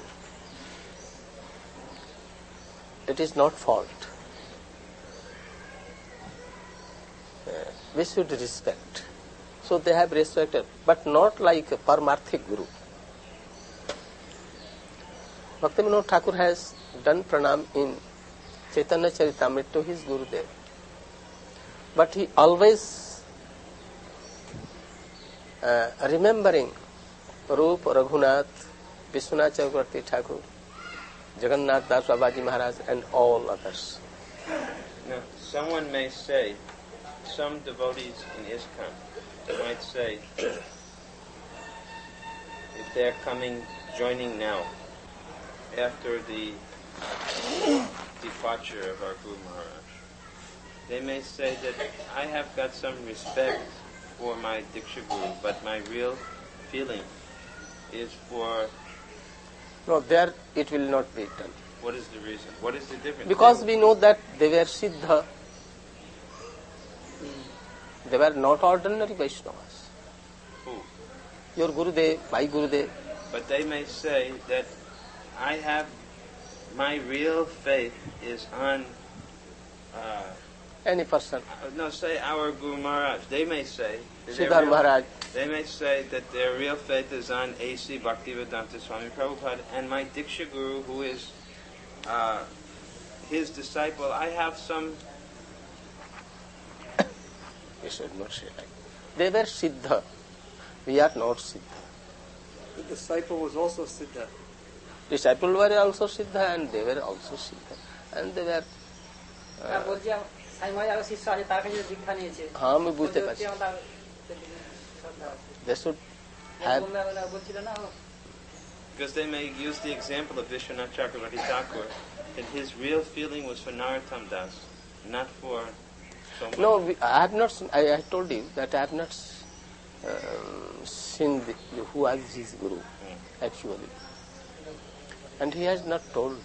It is not fault. We should respect. So they have respected, but not like a Paramarthik Guru. Bhakti Vinod Thakur has done pranam in Chaitanya Charitamrita to his Gurudev. But he always remembering Rup, Raghunath, Vishwanath Chakravarti Thakur, Jagannath Das Babaji Maharaj and all others. Now, someone may say, some devotees in ISKCON might say, if they're joining now, after the departure of our Guru Maharaj, they may say that I have got some respect for my Diksha Guru, but my real feeling is for... No, there it will not be done. What is the reason? What is the difference? Because we know that they were Siddha. They were not ordinary Vaishnavas. Who? Your Gurudev, my Gurudev. But they may say that my real faith is on... Any person. No, say our Guru Maharaj. They may say... Siddhar Maharaj. They may say that their real faith is on A.C. Bhaktivedanta Swami Prabhupada, and my Diksha Guru, who is his disciple, I have some... We should not say like they were Siddha. We are not Siddha. The disciple was also Siddha. Disciple were also Siddha and they were also Siddha. And they were... They should have... Because they may use the example of Vishwanath Chakravarti Thakur, that his real feeling was for Narottam Das, not for... No, I have not seen, I told you that I have not seen who was his Guru, actually. And he has not told.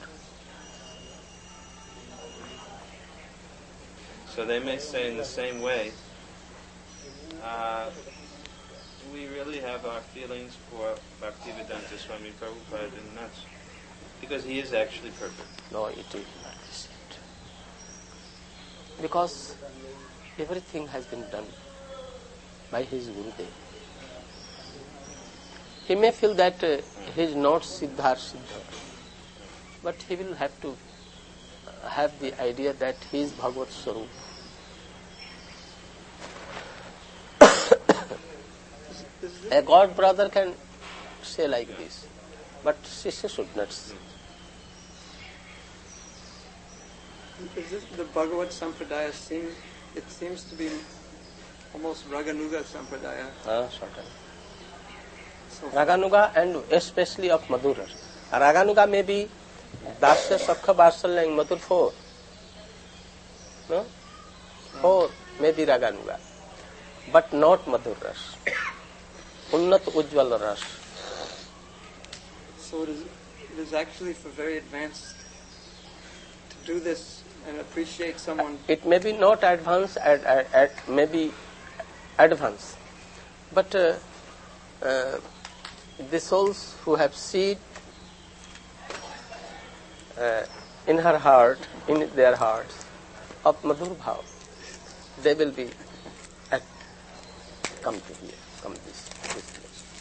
So they may say in the same way, we really have our feelings for Bhaktivedanta Swami Prabhupada, and that's because he is actually perfect. No, it is not the same. Because everything has been done by his Gurudev. He may feel that he is not Siddha, but he will have to have the idea that he is Bhagavad Swarup. A God brother can say like this, but Shishya should not say. Is this the Bhagavad Sampradaya? It seems to be almost Raganuga Sampradaya. Certainly. Raganuga and especially of Madhura. Raganuga may be Dasya, Sakha, Vatsalya and Madhur 4. No? 4 may be Raganuga. But not Madhur Ras. Unnat Ujjwal Ras. So it is actually for very advanced to do this and appreciate someone. It may be not advanced, maybe advanced. But the souls who have seed in her heart, in their hearts, of Madhur Bhav, they will be come to here, come this place.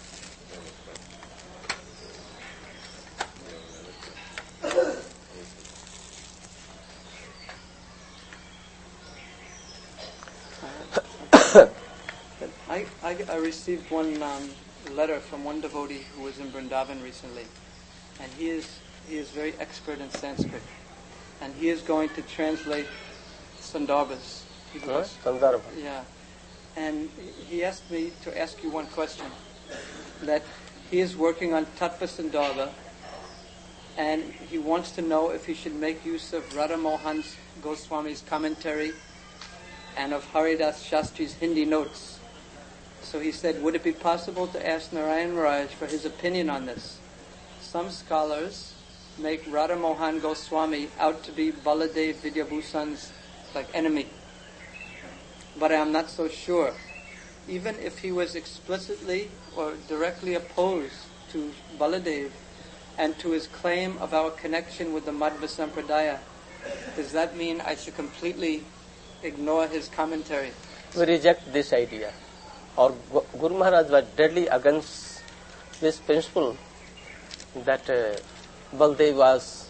I received one letter from one devotee who was in Vrindavan recently, and he is very expert in Sanskrit, and he is going to translate Sandarbhas. Sandarbha. Yeah, and he asked me to ask you one question. That he is working on Tattva Sandarbha, and he wants to know if he should make use of Radha Mohan Goswami's commentary and of Haridas Shastri's Hindi notes. So he said, would it be possible to ask Narayan Maharaj for his opinion on this? Some scholars make Radha Mohan Goswami out to be Baladev Vidyabhusan's enemy. But I am not so sure. Even if he was explicitly or directly opposed to Baladev and to his claim of our connection with the Madhva Sampradaya, does that mean I should completely ignore his commentary? We reject this idea. Or Guru Maharaj was deadly against this principle that Baladev was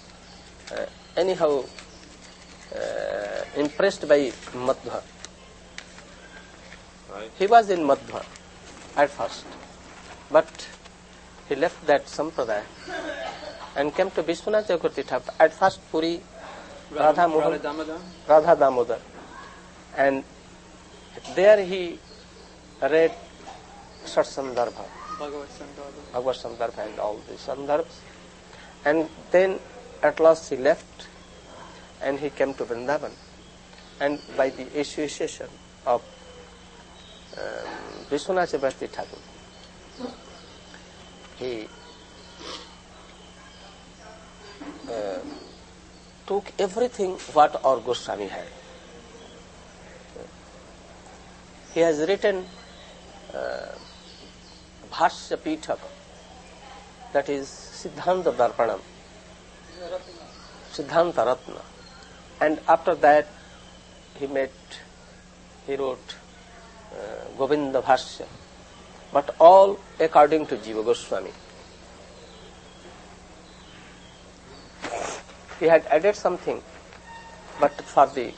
impressed by Madhva. Right. He was in Madhva at first, but he left that sampradaya and came to Vishwanath Chakravarti Thakur. At first Puri, Radha Damodar, and there he read Sat Sandarbha, Bhagavad Sandarbha. Bhagavad Sandarbha and all the Sandarbhas. And then at last he left and he came to Vrindavan. And by the association of Vishwanath Chakravarti Thakur, he took everything what our Goswami had. He has written Bhashya Pitaka, that is Siddhanta Darpanam, Siddhanta Ratna. And after that he wrote Govinda Bhashya, but all according to Jiva Goswami. He had added something, but for the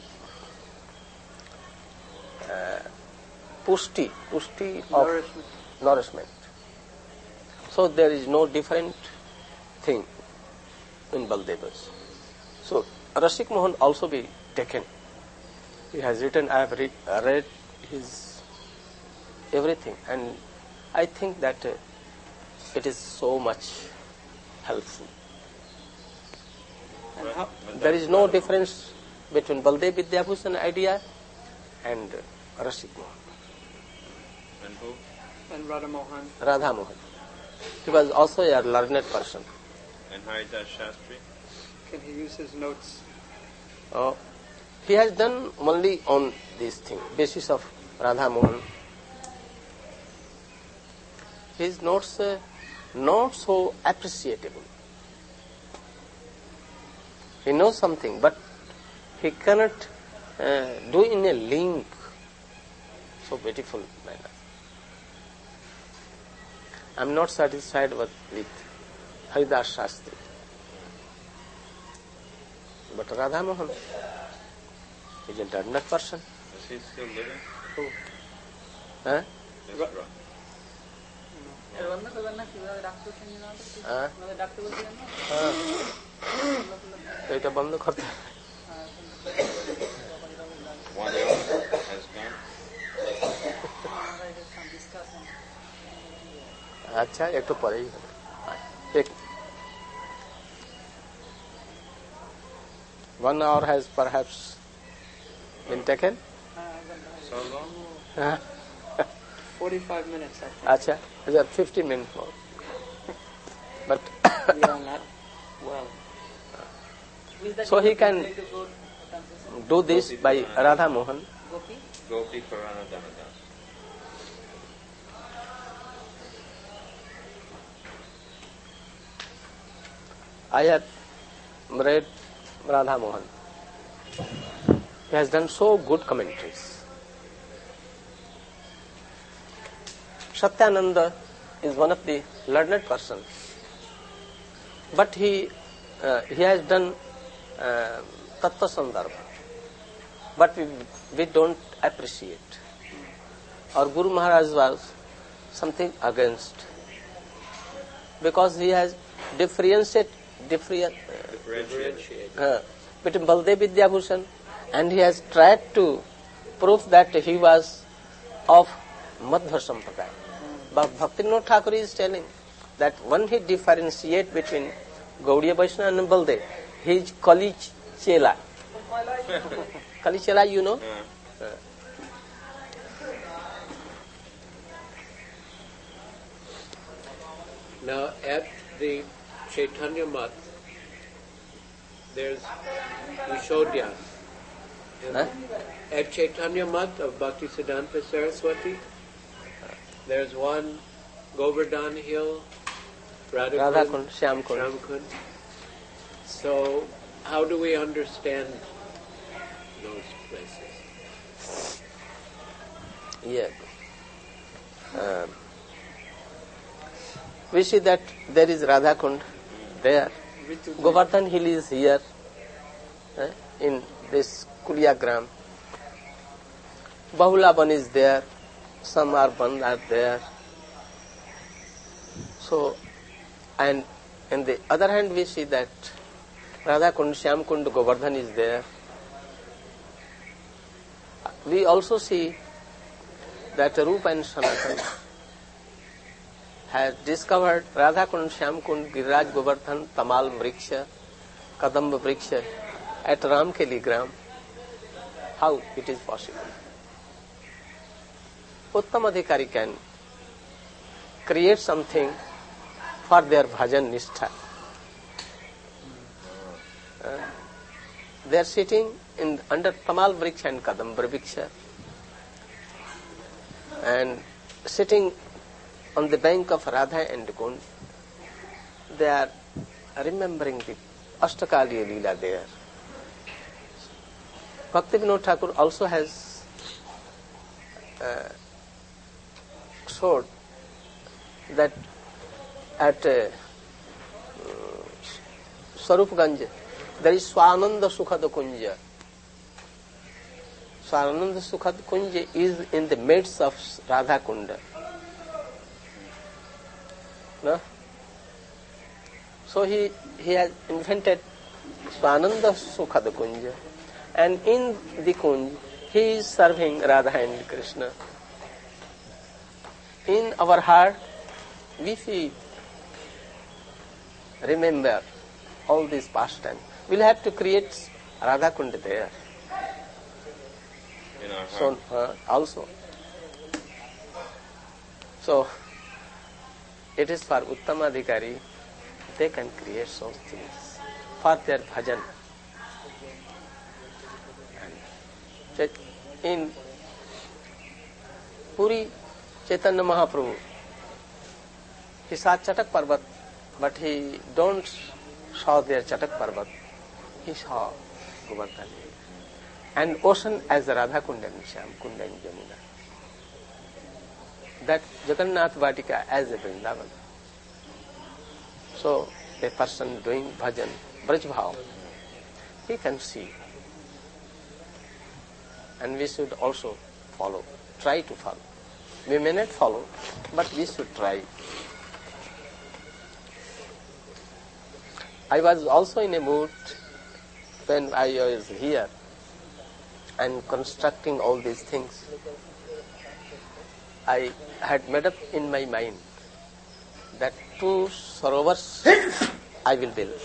pushti of nourishment. So there is no different thing in Baldevas. So Rasik Mohan also be taken. He has written, I have read his everything, and I think that it is so much helpful. There is no difference between Baldev Vidyabhushan idea and Rasik Mohan. And who? And Radha Mohan. Radha Mohan. He was also a learned person. And Haridas Shastri? Can he use his notes? He has done only on this thing, basis of Radha Mohan. His notes not so appreciable. He knows something, but he cannot do in a link so beautiful manner. I am not satisfied with Haridas Shastri. But Radha Mohan is a learned person. Is he still living? Who? Huh? Yes, Ra- तो এটা বন্ধ করতে One else has gone. আচ্ছা একটু পরেই এক 1 hour has perhaps been taken. So long? 45 minutes, I think. আচ্ছা 15 minutes more. But We are not well. so he can do this by Radha Mohan. Gopi Purana Damadas. I have read Radha Mohan. He has done so good commentaries. Satyananda is one of the learned persons, but he has done Tattva Sandarbha, but we don't appreciate. Our Guru Maharaj was something against, because he has differentiated between Baldev Vidyabhushan, and he has tried to prove that he was of Madhva Sampradaya. But Bhaktivinoda Thakur is telling that when he differentiates between Gaudiya Vaishnava and Baldev, he is Kali Chela. Kali Chela, you know? Now at the Chaitanya Mat, there's Yashodhya. At Chaitanya Mat of Bhaktisiddhanta Saraswati, there's one Govardhan Hill, Radhakund, Shyamkund. Shyamkund. So how do we understand those places? Yeah. We see that there is Radhakund there. Govardhan Hill is here, in this Kuliagram. Bahulaban is there. Some Arban are there. So, and on the other hand, we see that Radhakund, Shyamkund, Govardhan is there. We also see that Rupa and Sanatan has discovered Radha Kund, Shyam Kund, Giriraj Govardhan, Tamal Vriksha, Kadamba Vriksha at Ramkeli Gram. How it is possible? Uttam Adhikari can create something for their bhajan nishtha. They are sitting under Tamal Vriksha and Kadamba Vriksha and sitting on the bank of Radha and Kund. They are remembering the Ashtakaliya Leela there. Bhakti Vinod Thakur also has showed that at Swarupganj there is Swananda Sukhad Kunja. Swananda Sukhad Kunja is in the midst of Radha Kunda. No? So he has invented Swananda Sukhad Kunja, and in the Kunj he is serving Radha and Krishna. In our heart, if we remember all these pastimes, we'll have to create Radha Kunda there. In our heart. So, also. So, it is for Uttamadhikari, they can create such things for their bhajan. And in Puri, Chaitanya Mahaprabhu, he saw Chatak Parvat, but he don't saw their Chatak Parvat. He saw Govardhan and ocean as Radha Kunda and Shyam Kunda and Jamuna. That Jagannath Vatika as a Vrindavan. So a person doing bhajan, Braj Bhav, he can see. And we should also follow, try to follow. We may not follow, but we should try. I was also in a mood when I was here and constructing all these things. I had made up in my mind that 2 sarovars I will build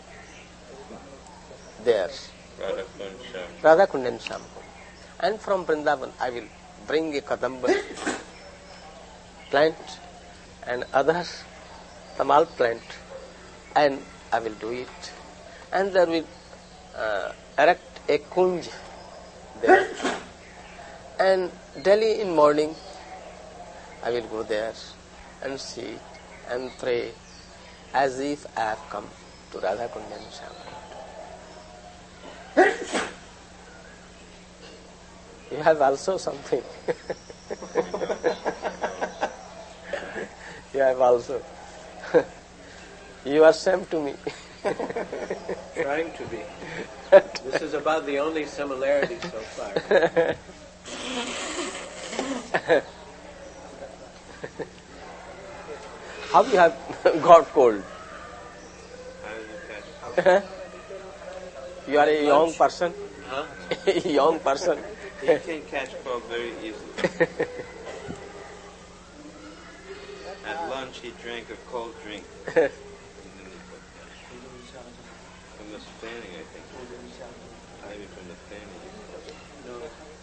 there. Radha Kund and Shyam Kund. And from Vrindavan I will bring a Kadamba plant and other Tamal plant, and I will do it. And there will erect a kunj there. And daily in morning I will go there and sit and pray as if I have come to Radha Kund and Shyam Kund. You have also something. You have also. You are same to me. Trying to be. This is about the only similarity so far. How you have got cold? You are a young person. Huh? Young person. He can catch cold very easily. At lunch he drank a cold drink. From the fanning, I think. Maybe from the fanning. No.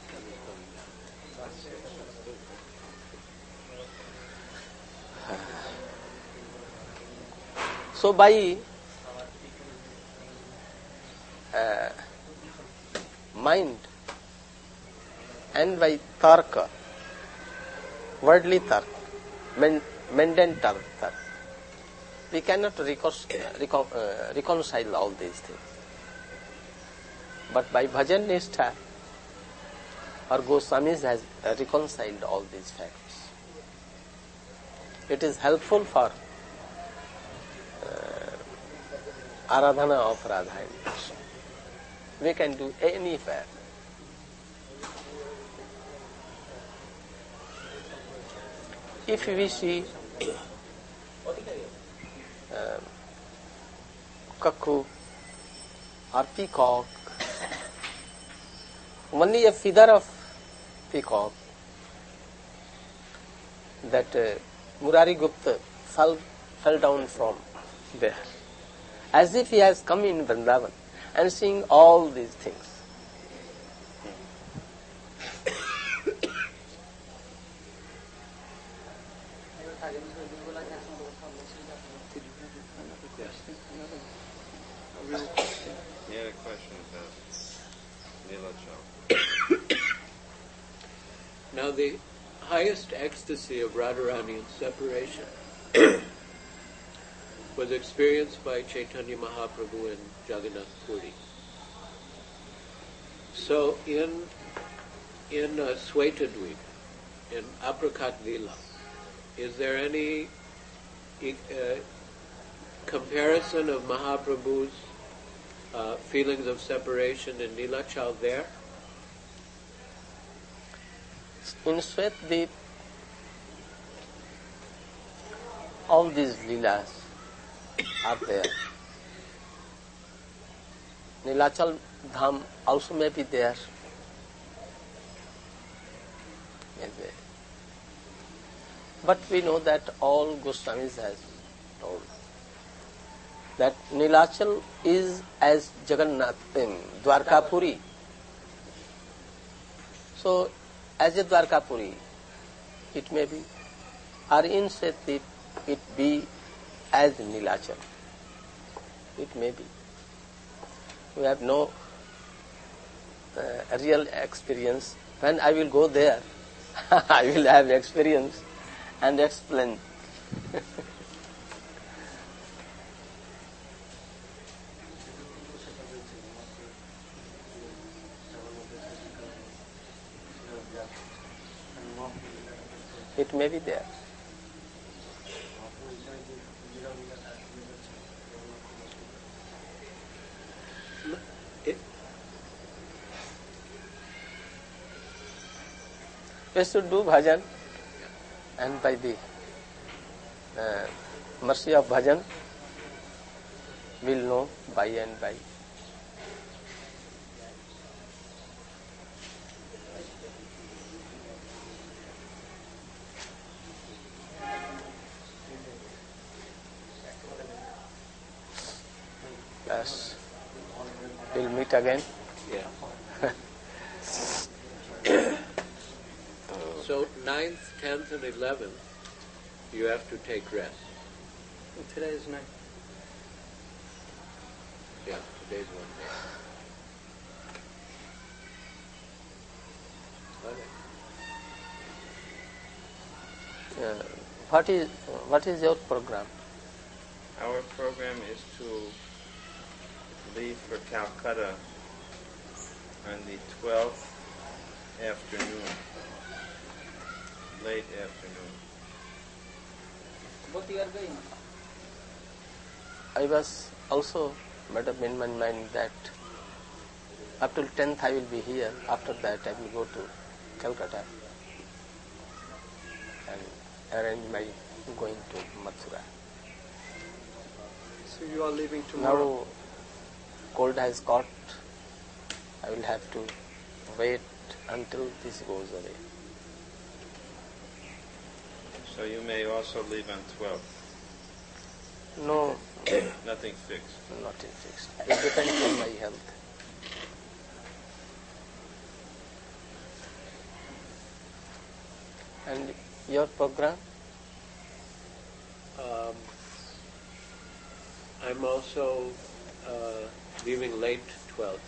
So by mind and by tarka, worldly tarka, mundane tarka, we cannot reconcile all these things. But by bhajan nishtha, our Goswamis has reconciled all these facts. It is helpful for Aradhana of Radha and Krishna. We can do anywhere. If we see cuckoo or peacock, only a feather of peacock that Murari Gupta fell down from there, as if he has come in Vrindavan and seeing all these things. He had a question about Nilachal. Now the highest ecstasy of Radharani in separation was experienced by Chaitanya Mahaprabhu in Jagannath Puri. So in Swaitadweep, in Aprakat Lila, is there any comparison of Mahaprabhu's feelings of separation in Nilachal there? In Swaitadweep, all these Leelas are there. Nilachal Dham also may be there. But we know that all Goswamis has told that Nilachal is as Jagannath in Dwarkapuri. So, as a Dwarkapuri, it may be, or in Swaitadweep, it be as Nilachal. It may be. We have no real experience. When I will go there, I will have experience and explain. It may be there. We should do bhajan, and by the mercy of bhajan, we'll know by and by. Yes, we'll meet again. Yeah. So 9th, 10th, and 11th, you have to take rest. And today is 9. Yeah, today's one day. Okay. What is your program? Our program is to leave for Calcutta on the 12th afternoon, late afternoon. Both you are going? I was also made up in my mind that up till 10th I will be here. After that I will go to Calcutta and arrange my going to Mathura. So you are leaving tomorrow? Now cold has caught. I will have to wait until this goes away. So you may also leave on 12th. No, Nothing fixed. nothing fixed. It depends on my health. And your program? I'm also leaving late 12th.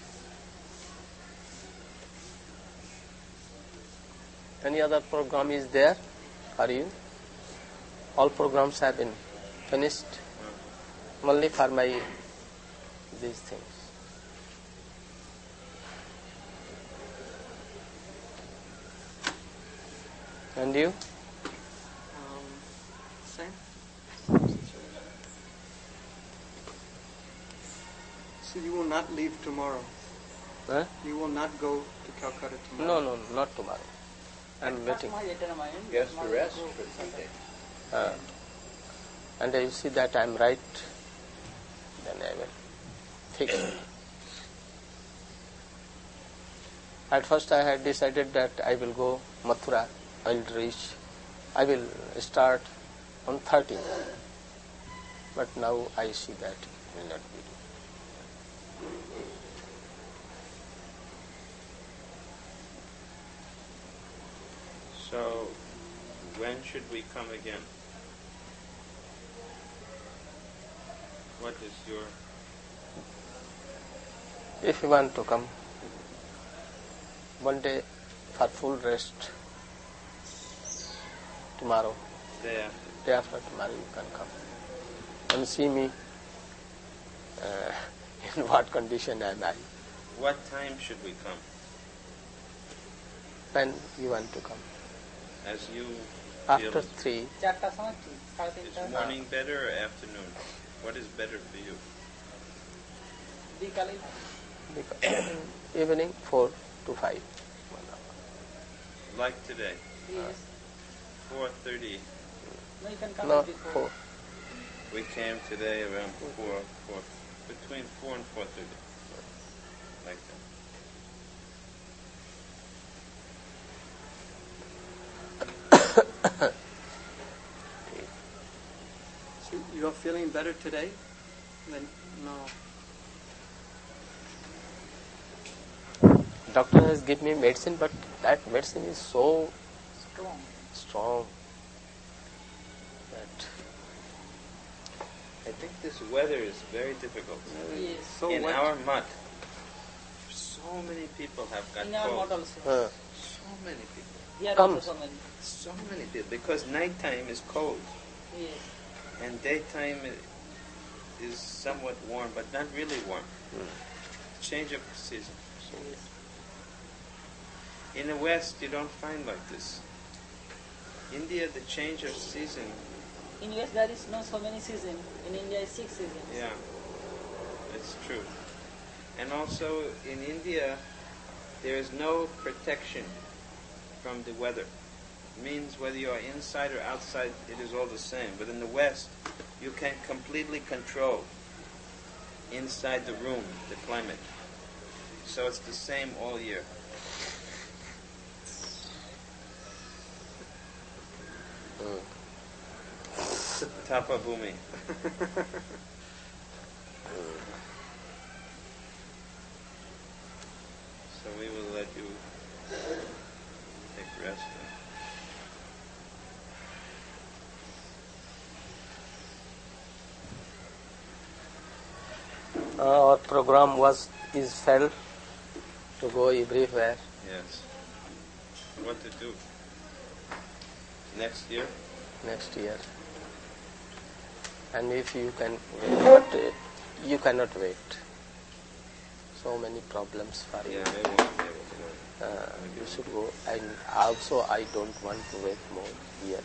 Any other program is there? Are you? All programs have been finished. Only for my these things. And you? Same. So you will not leave tomorrow? Huh? You will not go to Calcutta tomorrow? No, not tomorrow. I'm waiting. He has to rest for 3 days. And I see that I'm right, then I will fix it. At first I had decided that I will go Mathura. I will reach I will start on 13th. But now I see that will not be. So, when should we come again? What is your... If you want to come, one day for full rest, tomorrow, Day day after tomorrow you can come and see me in what condition am I. What time should we come? When you want to come. As you After feel, 3, is morning better or afternoon? What is better for you? evening 4 to 5. 1 hour. Like today, 4:30. No, 4. We came today around 4, between 4 and 4:30. Like that. So you're feeling better today? Then no. Doctor has given me medicine, but that medicine is so strong that I think this weather is very difficult. Yes. So In wet. our mutt, so many people have got In our cold. mod also. So many people. Here Comes. also so many. So many people. Because nighttime is cold Yes. and daytime is somewhat warm, but not really warm. Change of season. Yes. In the West, you don't find like this. India, the change of season, In US there is no so many season. In India is 6 seasons. yeah, it's true. And also in India, there is no protection from the weather. Means whether you are inside or outside, it is all the same. But in the West, you can completely control inside the room the climate. So it's the same all year. Tapa Bhumi. So we will let you take rest. our program is felt to go everywhere. Yes. What to do? Next year? Next year. And if you can wait, you cannot wait. So many problems for you. Yeah, they won't be able to go. You should go. And also I don't want to wait more here.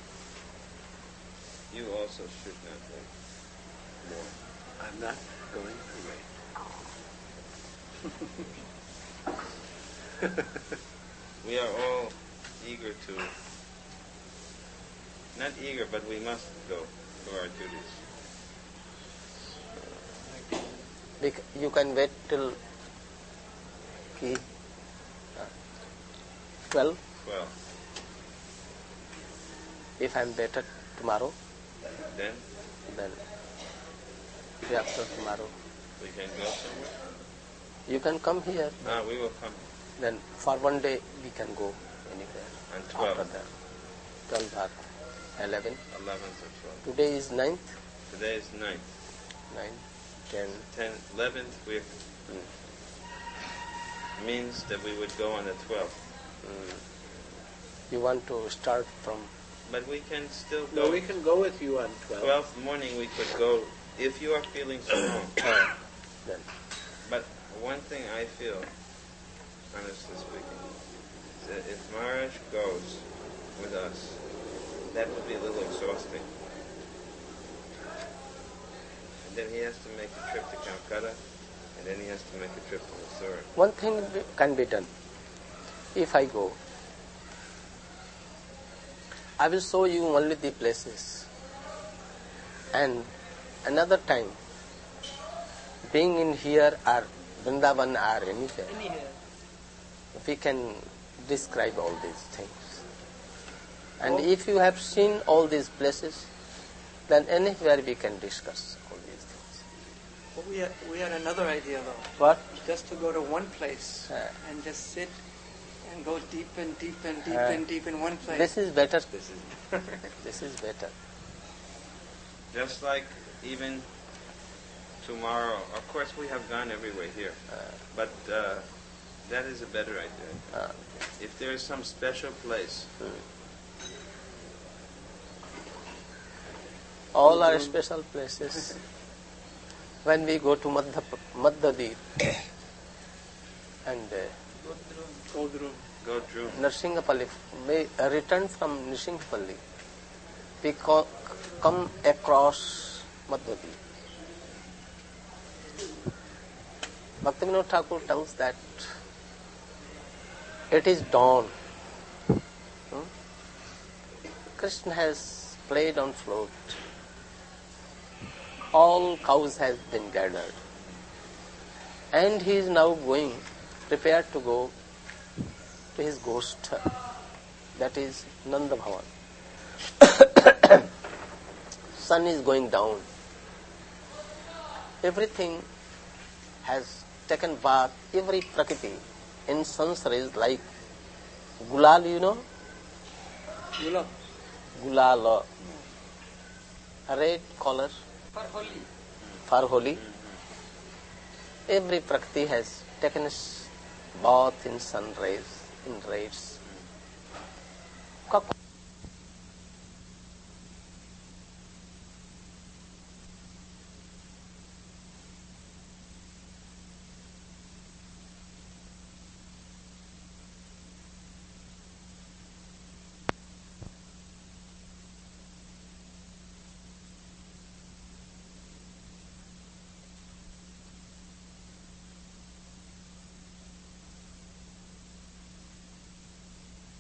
You also should not wait more. I'm not going to wait. We are all eager to, not eager, but we must go to our duties. You can wait till 12. 12. If I'm better tomorrow, Then then day after tomorrow. we can go somewhere. You can come here. We will come Then for one day we can go anywhere. on 12. After that, 12 or 11. 11th or 12th. Today is 9th. Today is 9th. 9, 10. 10th, 11th, means that we would go on the 12th. You want to start from But we can still No, go. we can go with you on 12. 12th morning we could go if you are feeling strong. then. But one thing I feel, honestly speaking, is that if Maharaj goes with us, that would be a little exhausting. And then he has to make a trip to Calcutta, and then he has to make a trip to Mysore. One thing can be done. If I go, I will show you only the places. And another time, being in here or Vrindavan or anywhere, Anywhere. we can describe all these things. And if you have seen all these places, then anywhere we can discuss all these things. Well, we had another idea though. What? Just to go to one place and just sit and go deep and deep and deep and deep in one place. This is better. This is better. Just like even tomorrow, of course we have gone everywhere here, but that is a better idea. If there is some special place. All are special places. When we go to Madhya and Godrum. Narsingapalli, we return from Narsingapalli, we come across Madhya. Bhaktivinoda Thakur tells that it is dawn. Krishna has played on flute. All cows have been gathered. And he is now prepared to go to his ghost, that is Nanda Bhavan. Sun is going down. Everything has taken bath, every prakriti in Sansara is like gulal, you know? Gulal. A red color. For Holi. Every prakriti has taken a bath in sun rays, in rays.